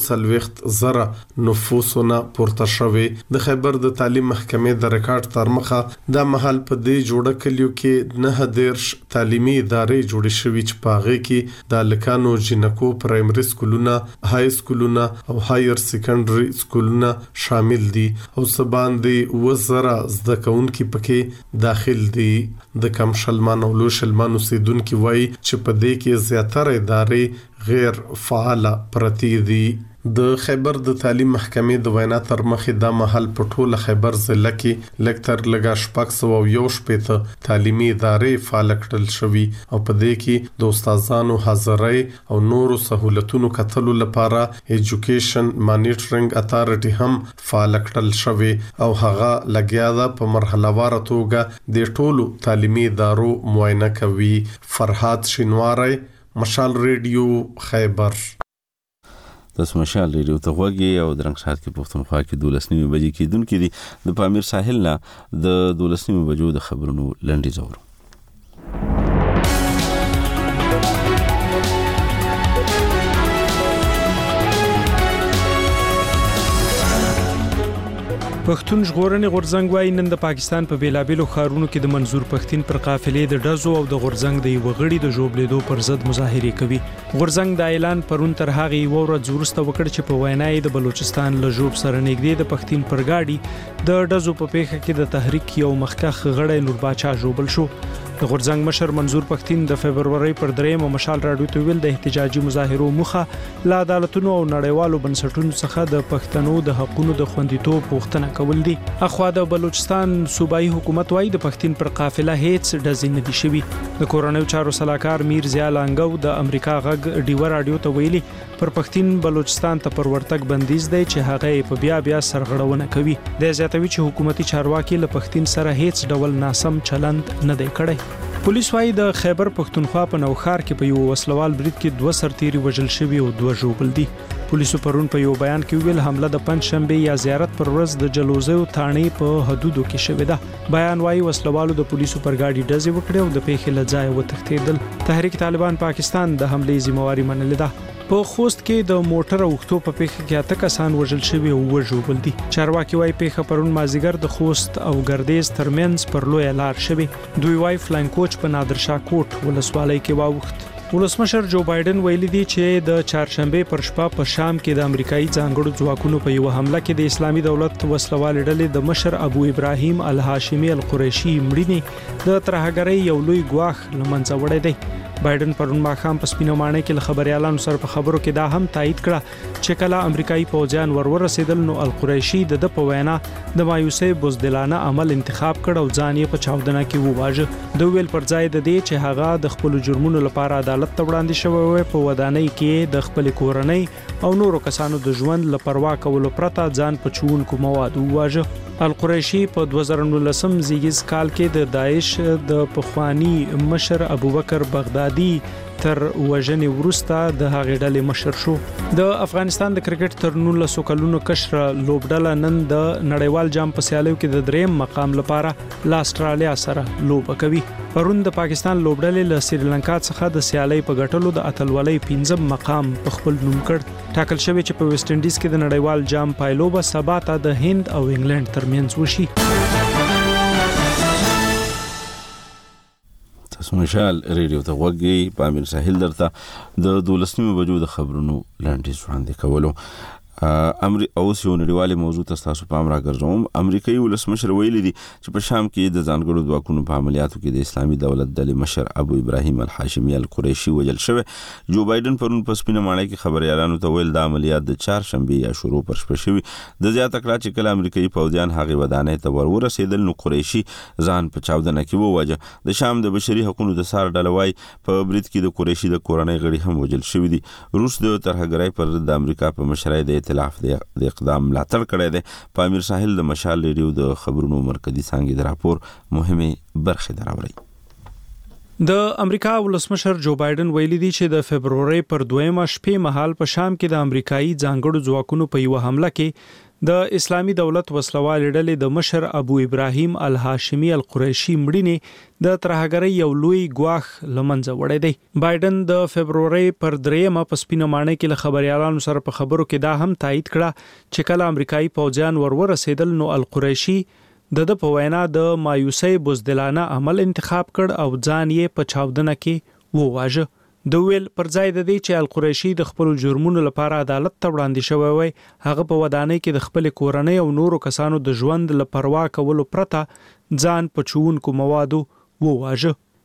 200,000 نفوسونه پورته شوي. د خیبر د تعلیم محکمې د ریکارډ تر مخه د محل په دې جوړه کلیو کې 9 تعلیمي ادارې جوړې شوې چې پاغه کې د لکانو جنکو پرایمري سکولونه، های سکولونه او هایر سیکنډري سکولونه شامل دي او سباندې وزره زده کوونکي پکې داخل دي. د کم شلمان او لو شلمان اوسیدونکو وایي چې په دې کې زیاتره ادارې غیر فعال پرتی دي. د خیبر د تعلیم محکمې د وینا تر مخې د محل په ټوله خیبر ضلع کې لکتر لګا شپږ سو یو شپېته تعلیمي ادارې فعال کړل شوې او په دې کې د استادانو حاضرۍ او نورو سہولتونو کتلو لپاره ایجوکیشن مانیټرینګ اتارټي هم فعال کړل شوې او هغه لګیا ده په مرحله وار توګه د ټولو تعلیمي ادارو معاینه کوي. فرحات شینواری، مشال ریډیو، خیبر. تاسو مشال ریډیو ته غوږی او درنګ سات کې پښتونخوا کې 12 بجې کېدونکې دي د پامیر ساحل نه د 12 بجو د خبرونو لنډي زور. پښتون ژغورنې غورځنګ وايي نن د پاکستان په بیلابیلو ښارونو کې د منظور پښتين پر قافلې د ډزو او د غورځنګ د وغړي د جوړېدو پر ضد مظاهره کوي. غورځنګ د اعلان پرون تر هغه وروځ وروسته وکړ چې په وینای د بلوچستان له جوب سره نږدې د پښتين پر گاډي د ډزو په پیښه کې د تحریک یو مخکخ غړی نور باچا جوړل شو. د غورځنګ مشر منظور پښتين د فبرवरी پر 3 مشال راډیو ته ویل د احتجاجي مظاهرو مخه لا عدالتونو او نړیوالو بنسټونو څخه د پښتنو د حقوقو د خوندیتوب غوښتنه کول دي. اخوا د بلوچستان صوبایي حکومت وايي د پښتين پر قافله هیڅ ډزې نه دي شوي. د کورونیو چارو صلاحکار میر ضیا لانګو د امریکا غږ ډیو راډیو ته ویلي پر پښتين بلوچستان ته پر ورتګ بندیز دی چې هغه په بیا سرغړونه کوي. د زیاتوي چې حکومتي چارواکي له پښتين سره هیڅ ډول ناسم چلند نه دی کړی. پولیس وايي د خیبر پښتونخوا په نوخار کې په یو وسلوال برید کې 2 سرتیري وژل شوي او 2 ژوبل دي. پولیسو پرون په یو بیان کې ویل حمله د پنځشنبه یا زیارت پر ورځ د جلوزو تانې په حدودو کې شوې ده. بیان وايي وسلوالو د پولیسو پر گاډي ډزې وکړې او د پیښې لځای وتښتیدل. تحریک طالبان پاکستان د حملې ذمہواری منلې ده. په خوست کې د موټر اوختو په پیښه کې 8 کسان وژل شوي او وژوبل دي. چارواکي وايي پیښه پرون مازیګر د خوست او ګردیز ترمنځ پر لوی لار شوي. دوی وايي فلاین کوچ په نادرشاه کوټ ولسوالۍ کې واوښت. ولسمشر جو بایدن ویلي دی چې د چهارشنبه پر شپه په شام کې د امریکایي ځانګړو ځواکونو په یو حمله کې د اسلامي دولت وسلوال ډلې د مشر ابو ابراهیم الهاشمي القریشي مړینې د ترهګرۍ یو لوی ګواښ لمنځه وړی دی. بایدن پرون ماښام په سپینه ماڼۍ کې له خبريالانو سره په خبرو کې دا هم تایید کړه چې کله امریکایي پوځیان ورسېدل نو القریشي د په وینا د مایوسۍ بزدلانه عمل انتخاب کړ او ځان یې په چاودنه کې وواژه. د ویل پر ځای د دې چې هغه د خپل جرمونو لپاره عدالت ته وړاندې شوی وي په ودانۍ کې د خپل کورنۍ او نورو کسانو د ژوند لپاره کولو پرته ځان په چونکو مواد وواژه. القریشي په 2019 زیږیز کال کې د داعش د پخوانی مشر ابوبکر بغدادي تر وژنې وروسته د هغې ډلې مشر شو. د افغانستان د کرکټ تر 19 کلونو کشر لوبډله نن د نړیوال جام په سیالیو کې د 3م مقام لپاره له استرالیا سره لوبه کوي. پرون د پاکستان لوبډلې له سریلانکا څخه د سیالۍ په ګټلو د اتلولۍ 5م مقام په خپل نوم کړ. ټاکل شوی چې په ویسټ انډیز کې د نړیوال جام پایلوبه سبا ته د هند او انګلند ترمنځ وشي. تاسو مشال ریډیو ته غوږی په امیر ساحل درته د 12 بجو د خبرونو لاندې وړاندې کولو. اوس یو نړیواله موضوع تاسو پام راګرځوم. امریکایي ولسمشر ویلي دي چې په شام کې د ځانګړو ځواکونو په عملیاتو کې د اسلامي دولت د مشر ابو ابراهیم الهاشمي القریشي وژل شوی. جو بایدن پرون په سپینه ماڼۍ کې خبريالانو ته ویل د عملیات د چهارشنبه یا شروع پر شپه شوی. د زیاته کړه چې کله امریکایي پوځیان هغه ودانۍ ته ورسېدل نو قریشي ځان په چاودنه کې وواژه. د شام د بشري حقوقو د سار ډلوي په برید کې د قریشي د کورنۍ غړي هم وژل شوی دي. روس د ترهګرۍ پر د امریکا په مشرۍ د ائتلاف د اقدام ملاتړ کړی دی. په امیر ساحل د مشال ریډیو د خبرونو مرکزی څانګې د راپور مهمه برخه دراوړي. د امریکا ولسمشر جو بایدن ویلي دی چې د فبرवरी پر 2 شپې مهال په شام کې د امریکایي ځانګړو ځواکونو په یو حمله کې د اسلامي دولت وسلوال ډلې د مشر ابو ابراهیم الهاشمي القریشي مړینې د ترهګرۍ یو لوی ګواښ لمنځه وړی دی. بایدن د فبرवरी پر 3 په سپینه ماڼۍ کې له خبريالانو سره په خبرو کې دا هم تایید کړه چې کله امریکایي پوځیان ورسېدل نو القریشي د په وینا د مایوسۍ بزدلانه عمل انتخاب کړ او ځان یې په چاودنه کې وواژه. د ویل پر ځای د دې چې القریشي د خپل جرمونو لپاره عدالت ته وړاندې شوی وي هغه په ودانۍ کې د خپل کورنۍ او نورو کسانو د ژوند لپاره کولو پرته ځان په چونکو موادو وواژه.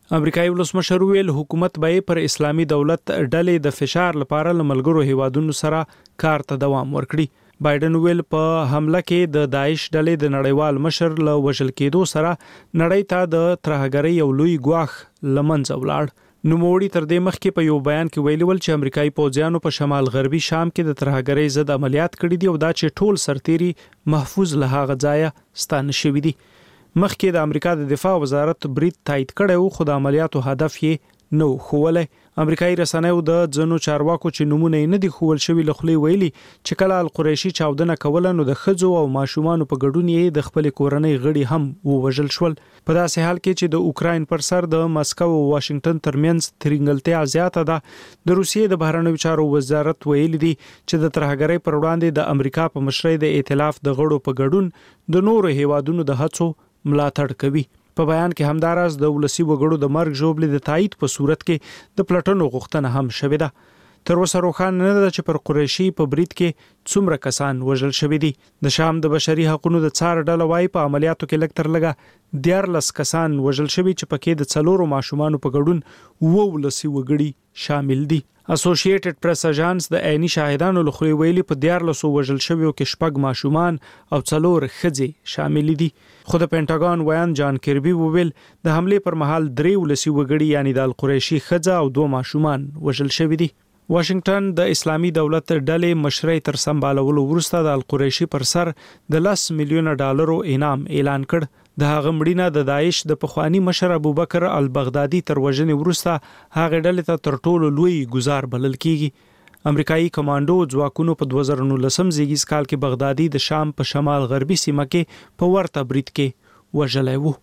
امریکایي ولسمشر ویل حکومت به پر اسلامي دولت ډلې د فشار لپاره لملګرو هیوادونو سره کار ته دوام ورکړي. بایدن ویل په حمله کې د داعش ډلې د نړیوال مشر له وژل کېدو سره نړۍ ته د ترهګرۍ یو لوی ګواښ لمنځه ولاړ. نوموړي تر دې مخکې په یو بیان کې ویلي ول چې امریکایي پوځیانو په شمال غربي شام کې د ترهګرۍ ضد عملیات کړي دي او دا چې ټول سرتيري محفوظ له هغه ځایه ستانه شوي دي. مخکې د امریکا د دفاع وزارت برید تایید کړی و خو د عملیاتو هدف یې نو خوله. امریکایي رسنیو د ځنو چارواکو چې نمونه نه دي خول شوی لخلې ویلي چې کله القریشي چاودنه کوله نو د خځو او ماشومان په ګډون یې د خپل کورنۍ غړي هم ووژل شول. په داسې حال کې چې د اوکراین پر سر د مسکو او واشنگټن ترمنځ ترنګلتیا زیاته ده، د روسیې د بهرنیو چارو وزارت ویلي دي چې د ترهګرۍ پر وړاندې د امریکا په مشرۍ د ائتلاف د غړو په ګډون د نورو هیوادونو د هڅو ملاتړ کوي. په بیان کې همداراز د ولسی وګړو د مرګ ژوبلې د تایید په صورت کې د پلټنو غوښتنه هم شوې ده. تر اوسه روښانه نه ده چې پر قریشي په برید کې څومره کسان وژل شوي دي. د شام د بشري حقوقو د څار ډله وايي په عملیاتو کې لږ تر لږه 14 کسان وژل شوي چې پکې د 4 ماشومان په ګډون 12 وګړي شامل دي. اسوسییټډ پریس اژانس د عیني شاهدانو لخوا ویلي په 14 وژل شویو کې 6 ماشومان او 4 ښځې شامل دي. خو د پینټاګون ویان جان کربي وویل د حمله پر مهال 3 وګړي یعنی د القریشي ښځه او 2 ماشومان وژل شوي دي. واشنگټن د اسلامي دولت ډلې مشرۍ تر سمبالولو وروسته د القریشي پر سر د $10 میلیون انعام اعلان کړ. د هغه مړینه د داعش د پخوانی مشر ابوبکر البغدادي تر وژنې وروسته هغه ډلې ته تر ټولو لوی ګزار بلل کیږي. امریکایي کمانډو ځواکونو په 2019 زیږیز کال کې بغدادي د شام په شمال غربي سیمه کې په ورته برید کې وژلی و.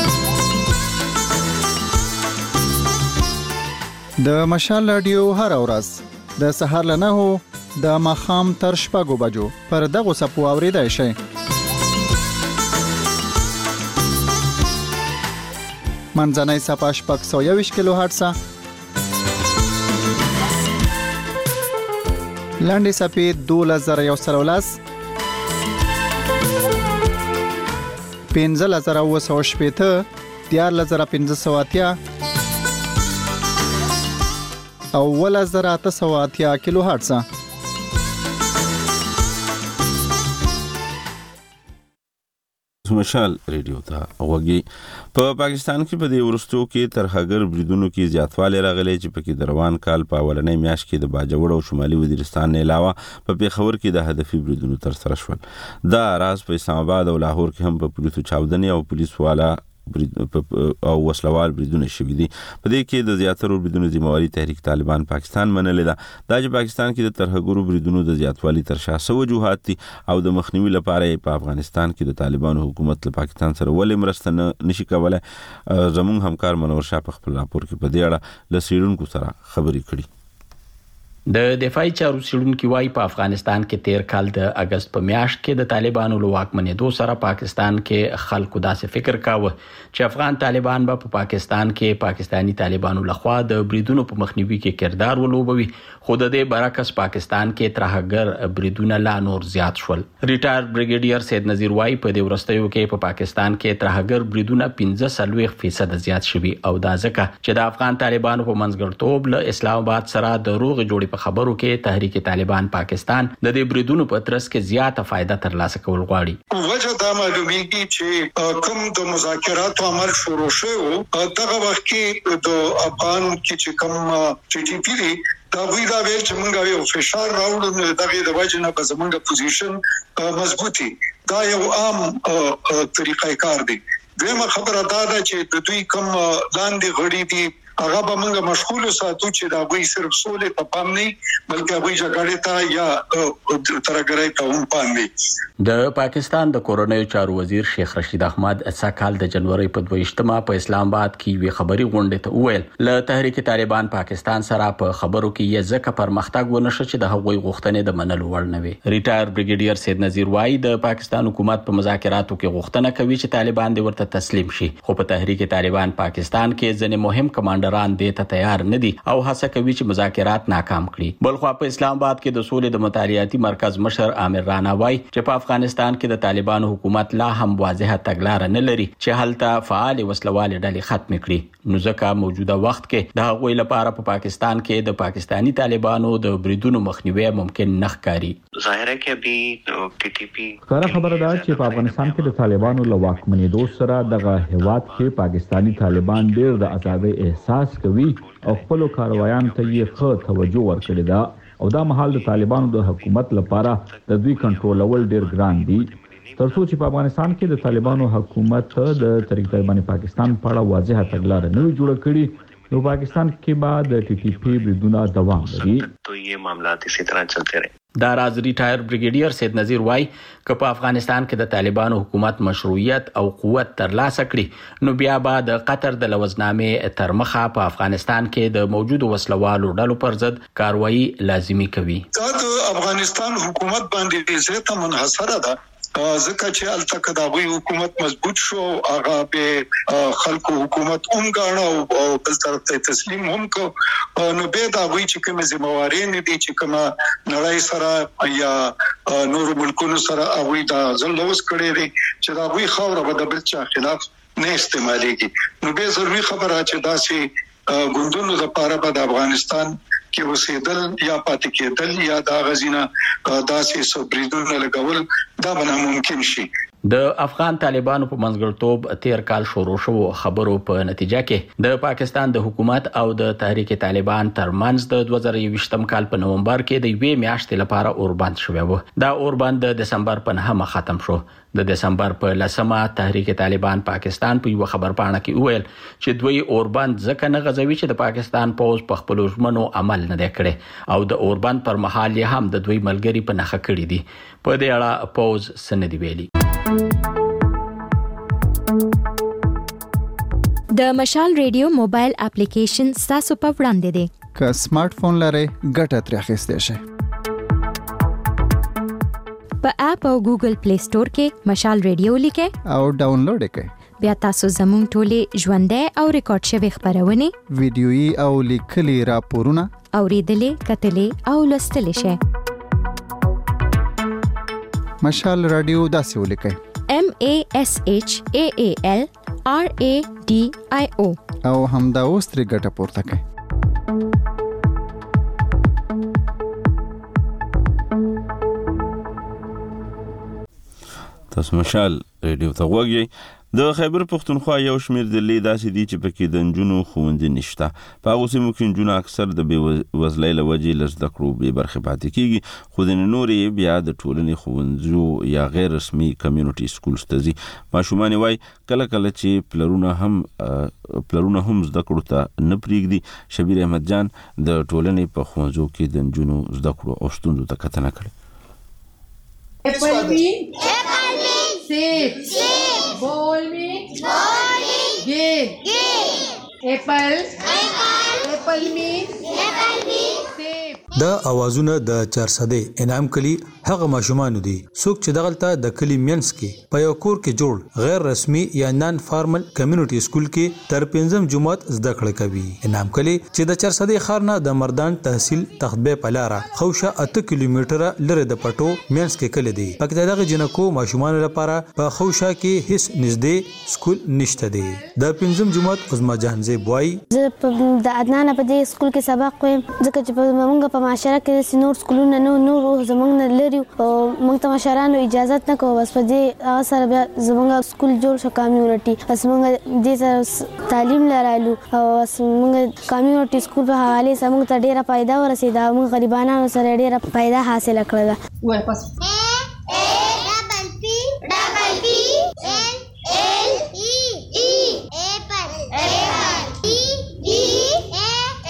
د مشال رادیو هر ورځ د سهار له 9 د ماښام تر 6 بجو پر دغه سپو اوریدای شئ. منځنۍ صفحه 621 کیلو هرتز، لاندې صفحه 2113، 15980، 14580 او 1880 کیلو هرتز. مشال ریډیو ته وګي. په پاکستان کې په دې ورستو کې ترهګر بریدونو کې زیاتوالی راغلی چې پکې د روان کال په اولنۍ میاشت کې د باجوړ او شمالي وزیرستان نه علاوه په پیښور کې د هدفي بریدونو تر سره شول. دا راز په اسلام آباد او لاهور کې هم په پولیسو چاودنې او پولیس والا او وسلوال بریدونه شوي دي. په دې کې د زیاترو بریدونو ذمہواری تحریک طالبان پاکستان منلې ده. دا چې پاکستان کې د ترهګرو بریدونو د زیاتوالي تر شا څه وجوهات دي او د مخنیوي لپاره په افغانستان کې د طالبانو حکومت له پاکستان سره ولې مرسته نشي کولای، زموږ همکار منور شاه په خپل راپور کې په دې اړه له سیډونکو سره خبرې کړي. د دفاعي چارو څېړونکي وايي په افغانستان کې تیر کال د اگست په میاشت کې د طالبانو له واکمنېدو سره پاکستان کې خلکو داسې فکر کاوه چې افغان طالبان به په پاکستان کې پاکستانی طالبانو لخوا د بریدونو په مخنیوي کې کردار ولوبوي، خو د دې برعکس پاکستان کې ترهګر بریدونه لا نور زیات شول. ریټایر بریګیډیر سید نذیر وايي په دې ورستیو کې په پاکستان کې ترهګر بریدونه 45% زیات شوي او دا ځکه چې د افغان طالبانو په منځګړتوب له اسلام آباد سره د روغ جوړې په خبرو کې تحریک طالبان پاکستان د دې بریدونو په ترڅ کې زیاته فائدہ ترلاسه کول غواړي. وجه دا معلومیږي چې کوم د مذاکراتو عمل شروع شو دغه وخت کې د افغان کې کوم ټي ټي پی دا وی دا ویل چې موږ یو فشار راوړو دغه د وجه نه په زمونږ پوزیشن مضبوطی دا یو عام طریقې کار دی. دغه خبره دا ده چې د دوی کوم لاندې غړي دي هغه به موږ مشغول ساتو چې دا وی صرف سولې په پام نه بلکې وی جګړې ته یا ترګرای ته هم پام نه. د پاکستان د کورونیو چارو وزیر شیخ رشید احمد اڅکال د جنوري په 22 په اسلام آباد کې وی خبري غونډه ته وویل له تحریک طالبان پاکستان سره په خبرو کې یې ځکه پرمختګ ونشو چې د هغوی غوښتنې د منلو وړ نه وي. ریټایر بریګیډیر سید نذیر وايي د پاکستان حکومت په مذاکراتو کې غوښتنه کوي چې طالبان دې ورته تسلیم شي، خو په تحریک طالبان پاکستان کې ځینې مهم کمانډر ایران دې ته تیار نه دي او هڅه کوي چې مذاکرات ناکام کړي. بلخو په اسلام آباد کې د سولې د مطالعاتي مرکز مشر عامر رانا وایي چې په افغانستان کې د طالبانو حکومت لا هم واضحه تګلارې نه لري چې هلته فعال وسلوال ډلې ختم کړي. نو ځکه موجوده وخت کې د هغوی لپاره په پاکستان کې د پاکستانی طالبانو د بریدونو مخنیوي ممکن نه ښکاري. ظاهره کې به ټي ټي پی خبره ده چې په افغانستان کې د طالبانو له واکمنېدو سره دغه هیواد کې پاکستانی طالبان ډېر د ازادۍ احساس کوي او خپل کاروایانو ته یې ښه توجه ورکړې ده او دا مهال د طالبانو د حکومت لپاره د دوی کنټرولول ډېر ګران دي ترڅو چې په افغانستان کې د طالبانو حکومت د طریق طالبان پاکستان په اړه واضحه تګلارې نه جوړه کړي نو پاکستان کې بعد ټي ټي پی بریدونه دوام لري. تو یہ معاملات اسی طرح چلتے رہے. دا راز ریټایر بریګیډیر سید نذیر وای چې په افغانستان کې د طالبانو حکومت مشروعیت او قوت ترلاسه کړي نو بیا به د قطر د لوزنامې تر مخه په افغانستان کې د موجودو وسلوالو ډلو پر ضد کاروایی لازمي کوي. دا د افغانستان حکومت باندې زیاته منحصره ده ځکه چې الته د غوي حکومت مضبوط شو هغه به خلکو حکومت غاڼه او بل طرف ته تسلیم هم کو نو به دا غوي چې کوم ذمہواری نه دي چې کوم نړۍ سره یا نور ملکونو سره هغه دا ځلوس کړي دي چې دا غوي خاور به د بل چا خلاف نه استعماليږي نو به ضروري خبره چې دا سي ګوندونو لپاره په افغانستان کې وسیدل یا پاتې کېدل یا دا غزینه داسې سپریدونه لګول دا به ممکن شي. د افغان طالبانو په منځګړتوب تیر کال شروع شو خبرو په نتیجه کې د پاکستان د حکومت او د تحریک طالبان ترمنځ د 2020م کال په نومبر کې د یوې میاشتې لپاره اوربند شوی و. دا اوربند د دسمبر په 9 ختم شو. د دسمبر په 10 تحریک طالبان پاکستان په یو خبر پاڼه کې وویل چې دوی اوربند ځکه نه غځوي چې د پاکستان پوز په خپل ژمنو عمل نه کړي او د اوربند پر مهال یې هم د دوی ملګری په نخښه کړی دي. په دې اړه پوز سندې ویلي. د مشال ریډیو موبایل اپلیکیشن تاسو په وړاندې دی. که سمارټ فون لرئ ګټه ترې اخیستی شئ. په اپ او ګوګل پلی سٹور کې مشال ریډیو لیکئ او ډاونلوډ کړئ. بیا تاسو زموږ ټولې ژوندۍ او ریکارډ شوی خبرونه ویډیويي او لیکلي راپورونه اوریدلې کتلې او لوستلې شئ. مشال رادیو داسې ولیکئ MASHAALRADIO او همدا اوس ترې ګټه پورته کړئ. تاسو مشال ریډیو ته وګورئ. د خیبر پښتونخوا یو شمېر ضلعې داسې دي چې پکې د نجونو ښوونځي نشته. په هغو سیمو کې نجونې اکثر د بېوزلۍ له وجې له زده کړو بې برخې پاتې کېږي خو ځینې نورې بیا د ټولنې ښوونځیو یا غیر رسمي کمیونټي سکولز ته ځي. ماشومان وایي کله کله چې پلرونه هم زده کړو ته نه پرېږدي. شبیر احمد جان د ټولنې په ښوونځیو کې د نجونو زده کړو او ستونزو ته کتنه کړې. Ball me. Give. Apple me. د اوازونه د 400 انعام کلی هغه ماشومان دي څوک چې دغلطه د کلی مینس کې په یو کور کې جوړ غیر رسمي یا نان فارمل کمیونټي سکول کې تر 5م جماعت زده کړه کوي. انعام کلی چې د 400 خارنه د مردان تحصیل تختبه پلاره خوشه 8 کیلومتره لري د پټو مینس کې کلی دی. پکې دغه جنکو ماشومان لپاره په خوشه کې هیڅ نږدې سکول نشته دی. د 5م جماعت عظما جان زی بوای زه د عدنان په دې سکول کې سبق وایم ځکه چې موږ په معاشره کې نور سکولونه نور زمونږ نه لري او موږ ته مشرانو اجازه نه کوي بس په دې سره بیا زمونږ سکول جوړ شو کمیونټي بس موږ دې سره تعلیم لرالو او موږ کمیونټي سکول په حواله سره موږ ته ډیره فائدہ ورسېده موږ غریبانو سره ډیره فائدہ حاصل کړله. وای پس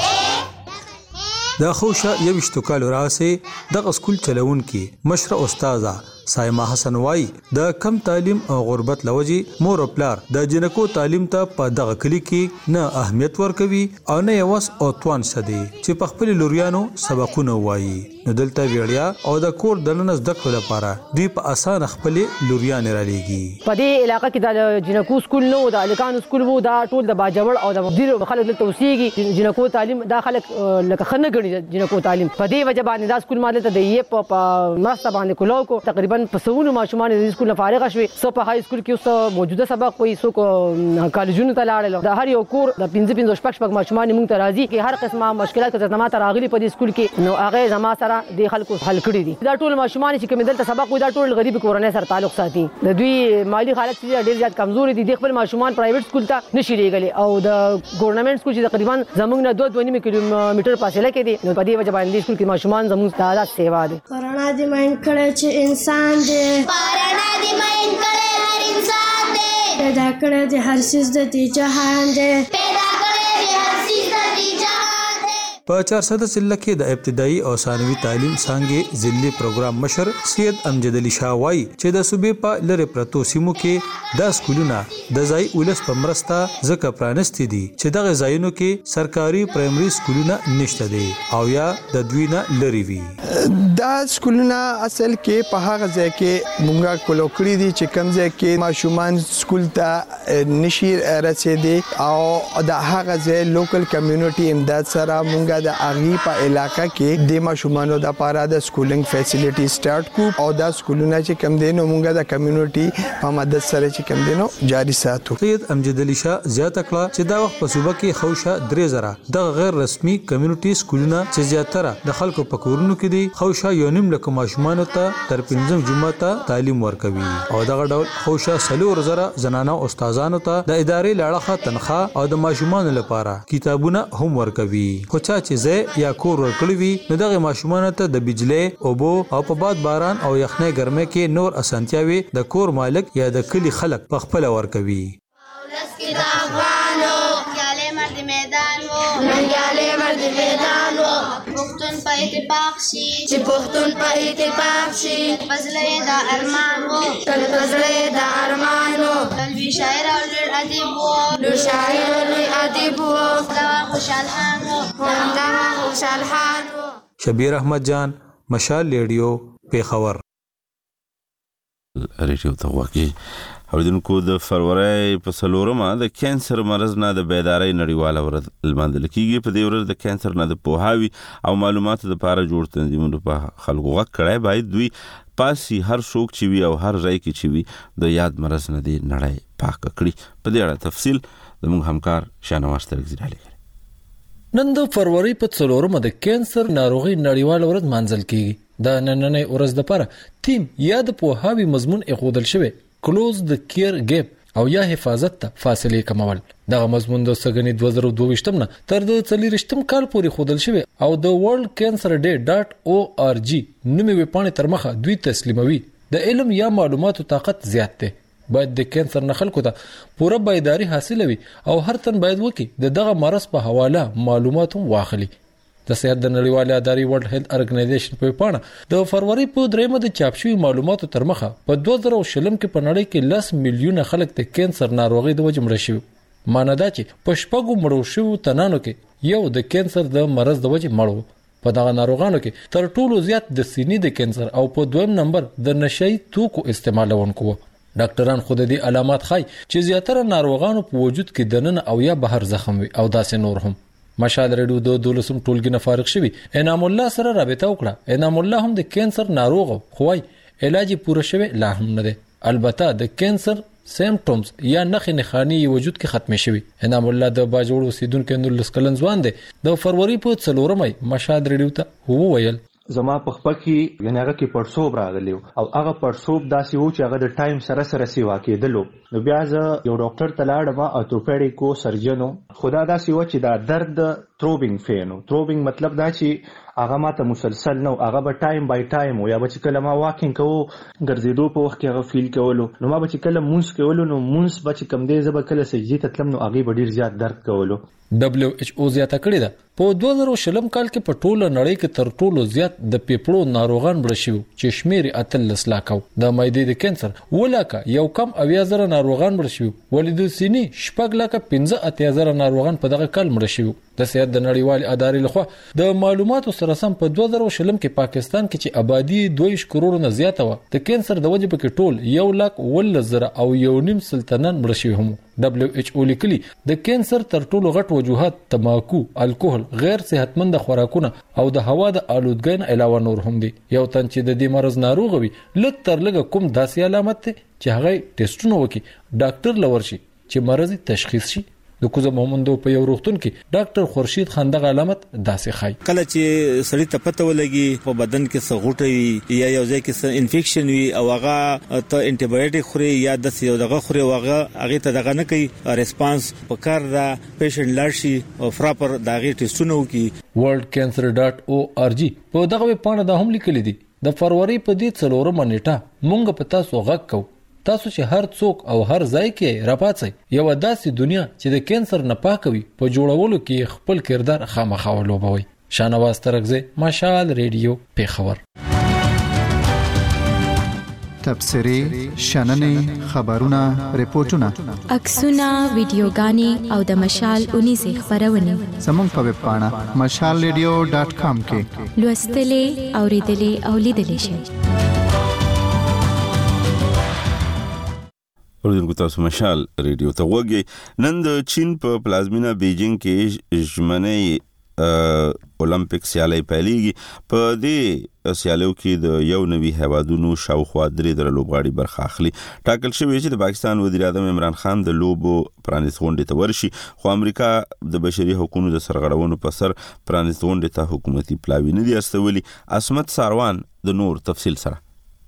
د خوشه 21 کال راسه د سکول چلون کې مشره استاده سایما حسن وای د کم تعلیم او غربت لوجي مور او پلار د جنکو تعلیم ته په دغه کلی کې نه اهمیت ورکوي او نه یوس او توان سدي چې په خپل لوريانو سبقونه وایي. نو دلته ویړیا او د کور دننه زده کړو لپاره دوی په اسانه خپل لوريان را لېږي. په دې علاقې کې د جنکو سکول نو د الکانو سکول وو دا ټول د باجوړ او د مدیر خلک له توسيږي جنکو تعلیم دا خلک لکه خنه غړي جنکو تعلیم په دې وجه باندې دا سکول ماده ته د یې په مرسته باندې کولو کو تقریبا په سونو ماشومان د سکول فارغ شوي. سو په های سکول کې اوس موجوده سبق وي سو کو کالجونو ته لاړل د هر یو کور د 15 شپږ ماشومان موږ ته راځي کې هر قسمه مشکلات چې زما ته راغلي په دې سکول کې نو هغه زما سره د خلکو حل کړی دي. دا ټول ماشومان چې کوم دلته سبق وي دا ټول غریب کورنۍ سره تعلق ساتي. د دوی مالی حالت ډېر زیات کمزوري دي. د خپل ماشومان پرایویټ سکول ته نشي لېږلي او د ګورنمنت سکول چې تقریبا زموږ نه 2.5 کیلومتر فاصله کې دي نو په دې وجه باندې سکول کې ماشومان زموږ ته آزاد سیوا دي. پرانا دی ماین کړه چې انسان دی پرانا دی ماین کړه هر انسان دی پیدا کړه دی هر څه د دې جهان دی پیدا کړه دی هر څه د دې جهان دی. په 400 ضلع کې د ابتدایي او ثانوي تعلیم څنګه ضلعي پروګرام مشر سید امجد علي شاه وایي چې د صوبې په لری پرتو سیمو کې د سکولونو د ځای ولس په مرسته ځکه پرانستي دي چې دغه ځایونو کې سرکاري پرایمري سکولونه نشته دي او یا د دوی نه لری وي. دا سکولونه اصل کې په هغه ځای کې مونږه کولوکړی دي چې کوم ځای کې ماشومان سکول ته نشي رسیدي او د هغه ځای لوکل کمیونټي امداد سره مونږه د اغي په علاقہ کې د ماشومانو د لپاره د سکولینګ فیسیلیټي سٹارټ کو او د سکولونه چې کم دي نو مونږه د کمیونټي په مدد سره چې کم دي نو جاری ساتو. سید امجد علي شاه زیاته کړه چې دا وخت په صوبه کې خوشا 3000 د غیر رسمي کمیونټي سکولونه چې زیاتره د خلکو په کورونو کې دي خوشا یو نیم لک ماشومان ته تر 15 جمعه ته تعلیم ورکوي او دغه ډول خوشا 3000 زنانه استادانو ته د ادارې لاړه تنخواه او د ماشومان لپاره کتابونه هم ورکوي. خو چې زه یا کور ورکړی وي نو دغه ماشومان ته د بجلی اوبو او په باد باران او یخنۍ ګرمۍ کې نور اسانتیاوي د کور مالک یا د کلی خلک په خپل ورکوي. پښتون په اتفاق شي چې پښتون په اتفاق شي فضلې دا ارمان وو تل فضلې دا ارمان وو تل وی شاعر او لوی ادیب وو لوی شاعر او لوی ادیب وو دا خوشحال خان وو دا خوشحال خان وو. شبیر احمد جان مشال ریډیو پیښور. ریډیو ته واقعي اوریدونکو د فروری په 4مه د کینسر مرض نه د بیدارۍ نړیواله ورځ لمانځل کیږي. په دې ورځ د کینسر نه د پوهاوي او معلوماتو لپاره جوړ تنظیمونو په خلکو غږ کړای باید دوی پاسي هر څوک چې وي او هر ځای کې چې وي د یاد مرض نه دی نړۍ پاک کړي. په دې اړه تفصیل زموږ همکار شاهنواز ترکزي رالیږي. نن د فروری په 4مه د کینسر ناروغي نړیواله ورځ مانځل کیږي. د نننۍ ورځ لپاره تیم یا د پوهاوي مضمون اخودل شوی کلوز د کیر ګیپ او یا حفاظت ته فاصله کمول. دغه مضمون د سګنی 2022 نه تر د 40 کال پورې خودل شوی او د ورلد کینسر ډے.org نومي ویبپاڼې تر مخه دوی تسلیموي. د علم یا معلوماتو طاقت زیات دی. باید د کینسر نه خلکو ته پوره بیداری حاصلوي او هر تن باید وکي دغه مرض په حواله معلومات واخلي. د صحت د نړیوالې ادارې ورلد هیلث ارګنایزیشن په پاڼه د فروری په 3مه د چاپ شوی معلوماتو تر مخه په 2020 کې په نړۍ کې 10 میلیونه خلک د کینسر ناروغي د وجې مړ شوي. معنی دا چې په شپږو مړو شوو تنانو کې یو د کینسر د مرض د وجې مړ و. په دغه ناروغانو کې تر ټولو زیات د سینې د کینسر او په دویم نمبر د نشئی توکو استعمالونکو و. ډاکټران خود دې علامات ښایي چې زیاتره ناروغانو په وجود کې دننه او یا بهر زخم وي او داسې نور هم. مشال ریډیو د 12 ټولګي نه فارغ شوی انعام الله سره رابطه وکړه. انعام الله هم د کینسر ناروغ خو علاج پوره شوی لا هم نه دی. البته د کینسر سیمپټومز یا نښې وجود کې ختم شوی. انعام الله د باجوړ اوسیدونکو 19 کلن ځوان دی. د فروری په 4مه مشال ریډیو ته وویل زما په خپل کې یعنی هغه کې پړسوب راغلی او هغه پړسوب داسې و چې هغه د ټایم سره سیوا کېدلو. نو بیا زه یو ډاکټر ته لاړم ارتوپیډیکو سرجنو. خدا داسې و چې دا درد تھروبینګ فینو. تھروبینګ مطلب دا چې هغه ماته مسلسل نو، هغه به ټایم بای ټایم یا به چې کله ما واکینګ کوو ګرځېدو په وخت کې هغه فیل کولو، نو ما به چې کله مونږ کولو نو مونږ به چې کم دی زه به کله سجدې ته تلم نو هغې به ډېر زیات درد کولو. WHO زیاته کړې ده په 2020 کال کې په ټوله نړۍ کې تر ټولو زیات د پیپړو ناروغان مړ شوي چې شمیر 13 لاکه د معدې د کانسر ولاکه یو کم 10000 ناروغان مړ شوي، ولې د سینې 6 لاکه 15000 ناروغان په دغه کال مړ شوي. د صحت د نړیوال ادارې لخوا د معلوماتو سره سم په 2020 کې پاکستان کې چې آبادی 2 کروڑ نه زیاته و د کانسر د وجې پکې ټول 1,10,000 او 1.5 سلطنان مړ شوي هم. WHO لیکلي د کانسر تر ټولو غټ وجوهات تماکو، الکوهل، غیر صحتمند خوراکونه او د هوا د آلودګۍ نه علاوه نور هم دي. یو تن چې د دې مرز ناروغ وي لږ تر لږه کوم داسې علامت ته چې هغه ټیسټونه وکړي ډاکټر لور شي چې مرض تشخیص شي. د کوزه محمدو په یو روغتون کې ډاکټر خورشید خان دغه علامت داسې خای کله چې سړی ته پته ولګي په بدن کې څه غوټه وي یا یو ځای کې څه انفیکشن وي او هغه ته انټي بایوټیک خوري یا د یو دغه خوري هغه ته دغه نه کوي ریسپانس په کار دا پیشنټ لارشي او پراپر دغه ټیسټونه وکي. worldcancer.org په دغه پاڼه د هم لیکل دي د فروری په دې 4 نیټه مونږ په تاسو غږ کوو تاسو چې هر څوک او هر ځای کې راپاتئ یو داسې دنیا چې د کانسر نه پاکوي په جوړولو کې خپل کردار خامخا ولوبوي. شانواز ترغزه، مشال ریډیو، پیښور. تبصري، شننې، خبرونه، ریپورتونه، عکسونه، ویډیوګانې او د مشال 19 خبرونه زموږ په ویب پاڼه mashalradio.com کې لوستلې، اوریدلې او لیدلې شئ. اوریدونکو تاسو مشال ریډیو ته وګورئ. نن د چین په پلازمینا بیجینګ کې ژمنۍ اولمپیک سیالي پیلېږي. په دې سیالیو کې د یو نوي هیوادونو شاوخوا 3 لوبغاړي برخه اخلي. ټاکل شوی چې د پاکستان وزیر اعظم عمران خان د لوبو پرانیست غونډې ته ورشي، خو امریکا د بشري حقوقو د سرغړونو په سر پرانیست غونډې ته حکومتي پلاوی نه دی استولي. عصمت ساروان د نور تفصیل سره.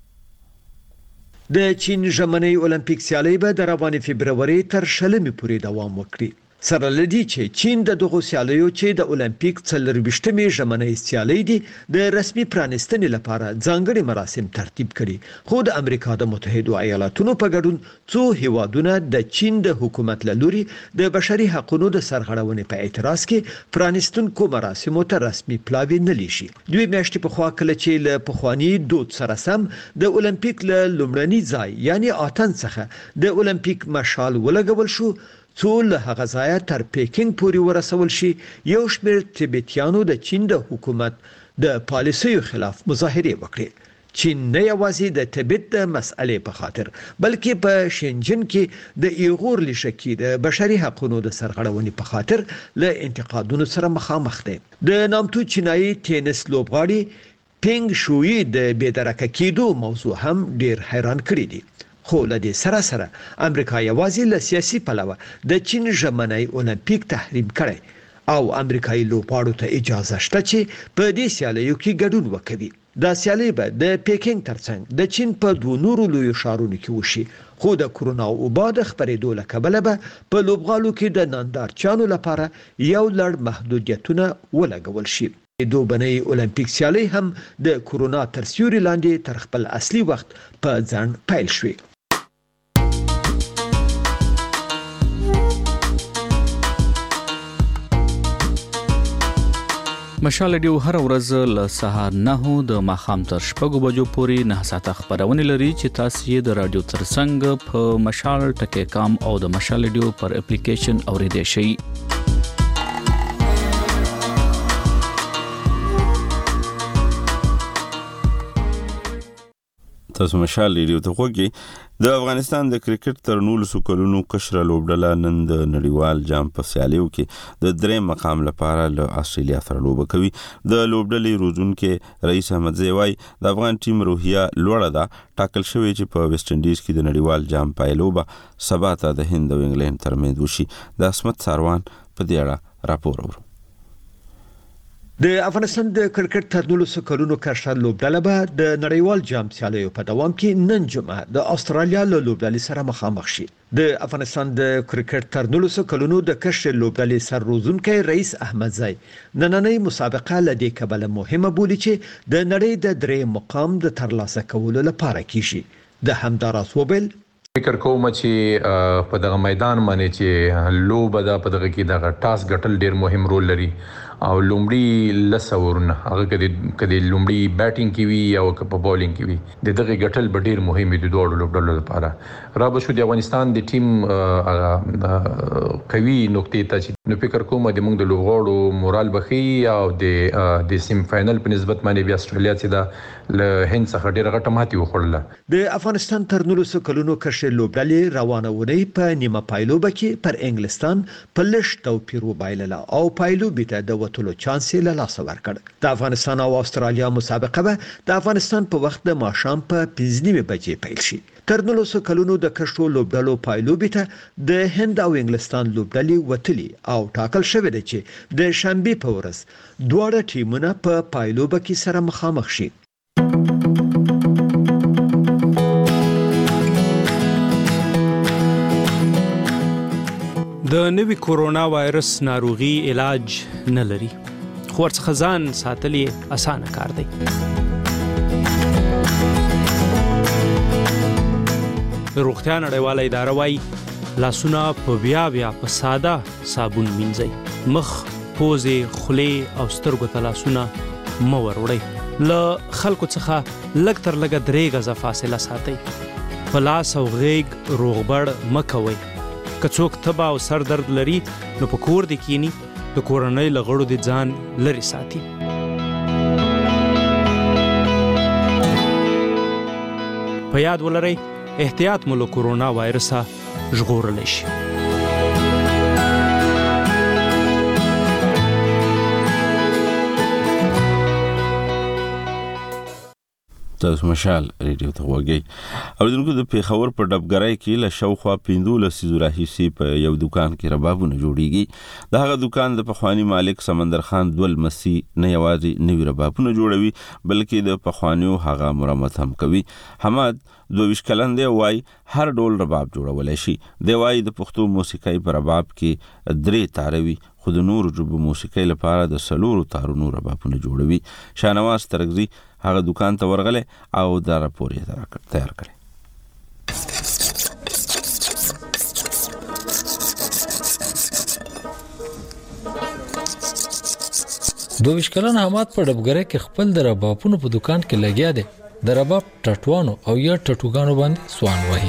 د چین ژمنۍ اولمپیک سیالۍ به د روانې فبروري تر 20 پورې دوام وکړي. سره لدی چې چین د دغه سیالیو چې د اولمپیک 24مې ژمنۍ سیالۍ دي د رسمي پرانیستنې لپاره ځانګړي مراسم ترتیب کړي، خو د امریکا د متحده ایالاتونو په ګډون څو هیوادونه د چین د حکومت لوري د بشري حقوقو د سرغړونې په اعتراض کې پرانیستونکو مراسمو ته رسمي پلاوی نه لیشي. دوی میاشتې په خوا کله چې له پخوانی دود سره سم د اولمپیک له لومړني ځای یعنی آتن څخه د اولمپیک مشال ولګول شو څو له هغه ځایه تر پیکینګ پورې ورسول شي. یو شمېر تبتیانو د چین د حکومت د پالیسیو خلاف مظاهره وکړې. چین نه یوازې د تبت د مسئلې په خاطر بلکې په شنجن کې د ایغور لشکې د بشري حقوقو د سرغړونې په خاطر له انتقادونو سره مخامخ دی. د نامتو چینایي ټینس لوبغاړي پینګ شوی د بېدرکه کېدو موضوع هم ډیر حیران کړی دی. خو له دې سره سره امریکا یوازې له سیاسي پلوه د چین ژمنۍ اولمپیک تحریم کړي او امریکایي لوبغاړو ته اجازه شته چې په دې سیالیو کې ګډون وکړي. دا سیالي به د پیکینګ ترڅنګ د چین په 2 نورو لویو ښارونو کې وشي، خو د کورونا وبا د خپرېدو له کبله به په لوبغاړو کې د نندارچیانو لپاره یو لړ محدودیتونه ولګول شي. دوبنۍ اولمپیک سیالي هم د کورونا تر سیوري لاندې تر خپل اصلي وخت په ځان پیل شوې. مشال ریډیو هر ورځ له سهار 9 د ماښام تر 6 بجو پورې 9 ساعته خبرونه لري چې تاسو یې د رادیو ترڅنګ په مشال.com او د مشال ریډیو پر اپلیکیشن اوریدئ شئ. تاسو مشال ریډیو ته وګورئ. د افغانستان د کرکټ تر 19 کلونو کشره لوبډله نن د نړیوال جام په سیالیو کې د 3 مقام لپاره له استرالیا سره لوبه کوي. د لوبډلې روزونکو رئیس احمد زیوای د افغان ټیم روحیه لوړه ده. ټاکل شوی چې په ویسټ انډیز کې د نړیوال جام پایلوبه سبا ته د هند او انګلند ترمنځ وشي. د عصمت ساروان په دې اړه راپور ورو. د افغانستان د کرکټ تر 19 کلونو کشر لوبډله به د نړیوال جام سیالیو په دوام کې نن جمعه د استرالیا له لوبډلې سره مخامخ شي. د افغانستان د کرکټ تر 19 کلونو د کشر لوبډلې سر روزونکي رئیس احمدزی نننۍ مسابقه لدې کبله مهمه بولي چې د نړۍ د درې مقام د ترلاسه کولو لپاره کیږي. د همداراز وبل فکر کوم چې په دغه میدان باندې چې لوبه د په دغه کې د ټاس ګټل ډیر مهم رول لري او لومړی لسورن هغه کدي لومړی بیټینګ کی وی او په بولینګ کی وی د دغه ګټل به ډیر مهم دي دوه لوبډلو لپاره را به شو د افغانستان د ټیم قوي نقطې ته چې نو فکر کوم د موږ د لوغړو مورال بخي او د سیم فائنل په نسبت باندې بیا استرالیا چې دا له هند څخه ډیر غټه ماتي وخوړله. د افغانستان تر 19 کلونو کشر لوبډلې روانونه په نیمه پایلوبه کې پر انګلستان په لږ توپیر وبایلله او پایلوبې ته د وټولو چانس یې له لاسه ورکړ. د افغانستان او استرالیا مسابقه به د افغانستان په وخت د ماښام په 5:30 بجې پیل شي. تر 19 کلونو د کشر لوبډلو پایلوبې ته د هند او انګلستان لوبډلې وټلي او ټاکل شوې ده چې د شنبه په ورځ دواړه ټیمونه په پایلوبه کې سره مخامخ شي. د نوي کورونا وایرس ناروغي علاج نه لري خو ورڅخه ځان ساتل یې اسانه کار دی. روغتیا نړیواله اداره وايي لاسونه په بیا په ساده صابون مینځئ. مخ، پوزې، خولې او سترګو ته لاسونه مه وروړئ. له خلکو څخه لږ تر لږه 3 غزه فاصله ساتئ. په لاس او غیږ روغبړ مه کوئ. که څوک تبه او سر درد لري نو په کور دې کینی د کورنۍ له غړو دې ځان لري ساتي. په یاد ولرئ احتیاط مو له کورونا وایرسه ژغورلی شي. تاسو مشال ریډیو ته وګورئ او دغه د پیښور په ډبګرای کې له شاوخوا 15 سیزو راهیسي په یو دکان کې ربابونه جوړیږي. د هغه دکان د پخوانی مالک سمندر خان دول مسی نه یوازې نوی ربابونه جوړوي بلکې د پخوانیو هغه مرمت هم کوي. حماد 22 کلن دی وای هر ډول رباب جوړولای شي. دی وای د پښتو موسیقۍ په رباب کې 3 تاروي خو د نور جوب موسیقۍ لپاره د سلور تارونو ربابونه جوړوي. شاهنواز ترغزي هغه دکان ته ورغله او دا راپور یې تیار کړ. دوه کلن حماد په ډبګره کې خپل د ربابونو په دکان کې لګیا دی. د رباب ټټوانو او یا ټټوګانو باندې سوان وهي.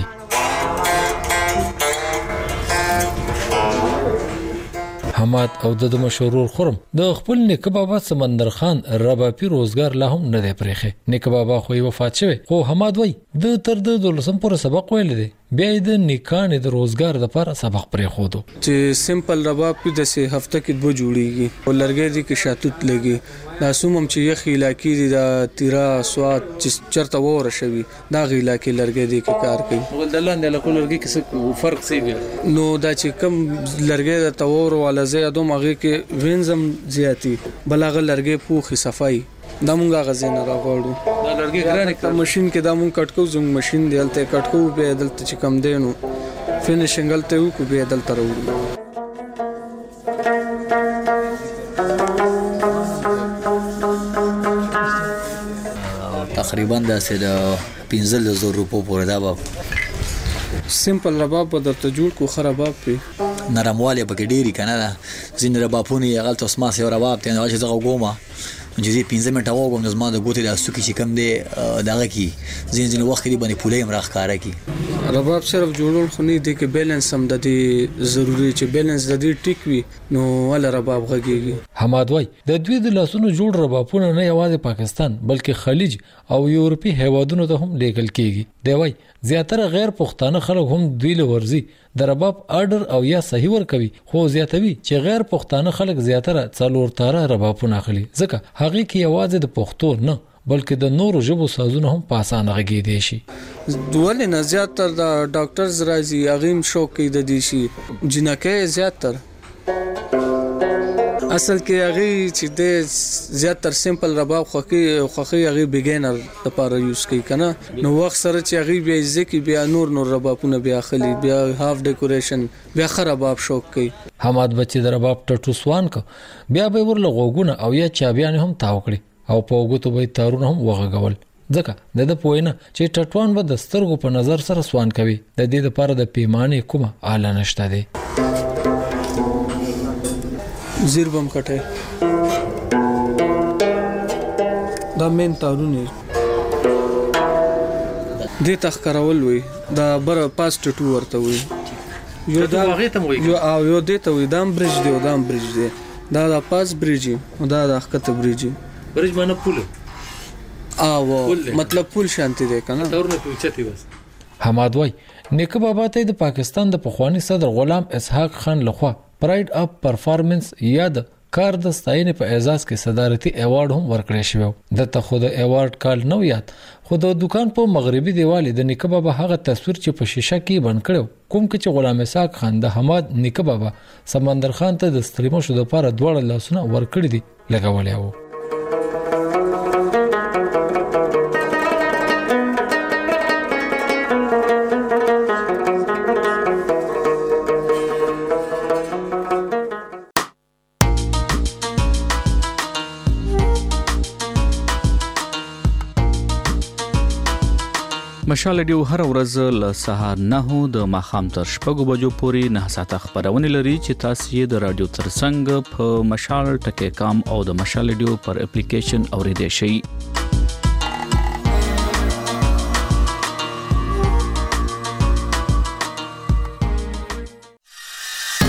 حماد او د مشهور خرم د خپل نیکه بابا سمندر خان ربابي روزګار لا هم نه دی پرېخه. نیکه بابا خو وفات شوی خو حماد وای د تر د 12 پورې سبق ویل دی بیا د نیکانې د روزګار لپاره سبق پرې خودو چې سیمپل رباب په دسه هفته کې دوه جوړیږي او لرګي دي کې شاتوت لګي دا سومم چې یخ علاقې دي دا تیرا سواد چې چرته وره شوی دا غی علاقې لرګي دي کې کار کوي ول د لاندې له لرګي کې فرق سی وي نو دا چې کم لرګي د تور ولا زیادو مغه کې وینزم زیاتی بلغه لرګي پوخي صفای دا مونږه غزنه راغړو دا لرګي ګرانه ماشين کې دا مونږ کټکو زم ماشين دی الته کټکو به دلته چې کم دینو فینیشنګ الته وکړو به دلته راوړو تقریبا د 15,000 روپو پورې دا به سیمپل رباب په درته جوړ کو خراباب په نرمواله پکې ډيري کنه زین ربابونه یې غلط اسما سي رباب ته نه چې زغه ګوما چې 15 منټه وګم د زما د ګوتې د سوکي چې کم دی دغه کی زین وخت دی باندې پولې امراخ کاره کی رباب صرف جوړول خو نه دی کې بیلانس هم د دې ضروری چې بیلانس د دې ټیک وي نو ول رباب غږیږي حماد وای د دوی د لاسونو جوړ ربابونه نه یوازې پاکستان بلکې خلیج او یورپی هیوادونو ته هم لیږل کیږي دی وای زیاتره غیر پښتانه خلک هم دوی له ورزي د رباب آرډر او یا صحیح ور کوي خو زیاتوي چې غیر پښتانه خلک زیاتره څلور تاره ربابونه اخلي ځکه هغه کې یوازې د پښتو نه بلکې د نورو ژبو سازونه هم په اسانه غږیدي شي ولې نه زیاتره د ډاکټرز راځي اغیم شوق کې د دي شي جنکه زیاتره اصل کې هغه چې د زیات تر سیمپل رباب خوخي هغه بیګینر لپاره یوز کوي کنه نو وخت سره چې هغه بیا ځکه بیا نور ربابونه بیا خلی بیا هاف ډیکوریشن بیا خراباب شوق کوي. حماد بچی د رباب ټټو سوان کو بیا به ورله غوګونه او یا چابيان هم تاو کړی او په وګتو به تارونه هم وغغول ځکه د پوینه چې ټټوان به د سترګو په نظر سره سوان کوي د دې لپاره د پیمانې کومه اعلی نشته دی. زیربم کټه دا مین تارونه د تخکرول وي دا بر پاس ټټو ورته وي یو دا هغه ته وي یو دته وي دام برج دی ودام برج دی دا د پاس برج او دا د حقته برج باندې پول مطلب پول شانتي دی کنه تورنه پوچتي بس. حماد وای نیکه بابا ته د پاکستان د پخوانی صدر غلام اسحاق خان لخوا پرایډ اف پرفارمنس یا د کار د ستاینې په اعزاز کې صدارتي ایوارډ هم ورکړی شو. د ته خود ایوارډ کال نو یاد خو د دکان په مغربي دیوال د نیکه بابا هغه تصویر چې په شیشه کې بند کړو کوم کې چې غلام اسحاق خان د حماد نیکه بابا سمندر خان ته د ستریمو شو د لپاره دوړ لاسونه ورکړي دي لګولې وو. مشال ډیو هر ورځ له سهار 9 د ماخام تر شپږ بجو پورې 9 ساعته خبرونه لري چې تاسو یې د رادیو ترڅنګ په مشال ټکی کام او د مشال ډیو پر اپلیکیشن اوریدئ شئ.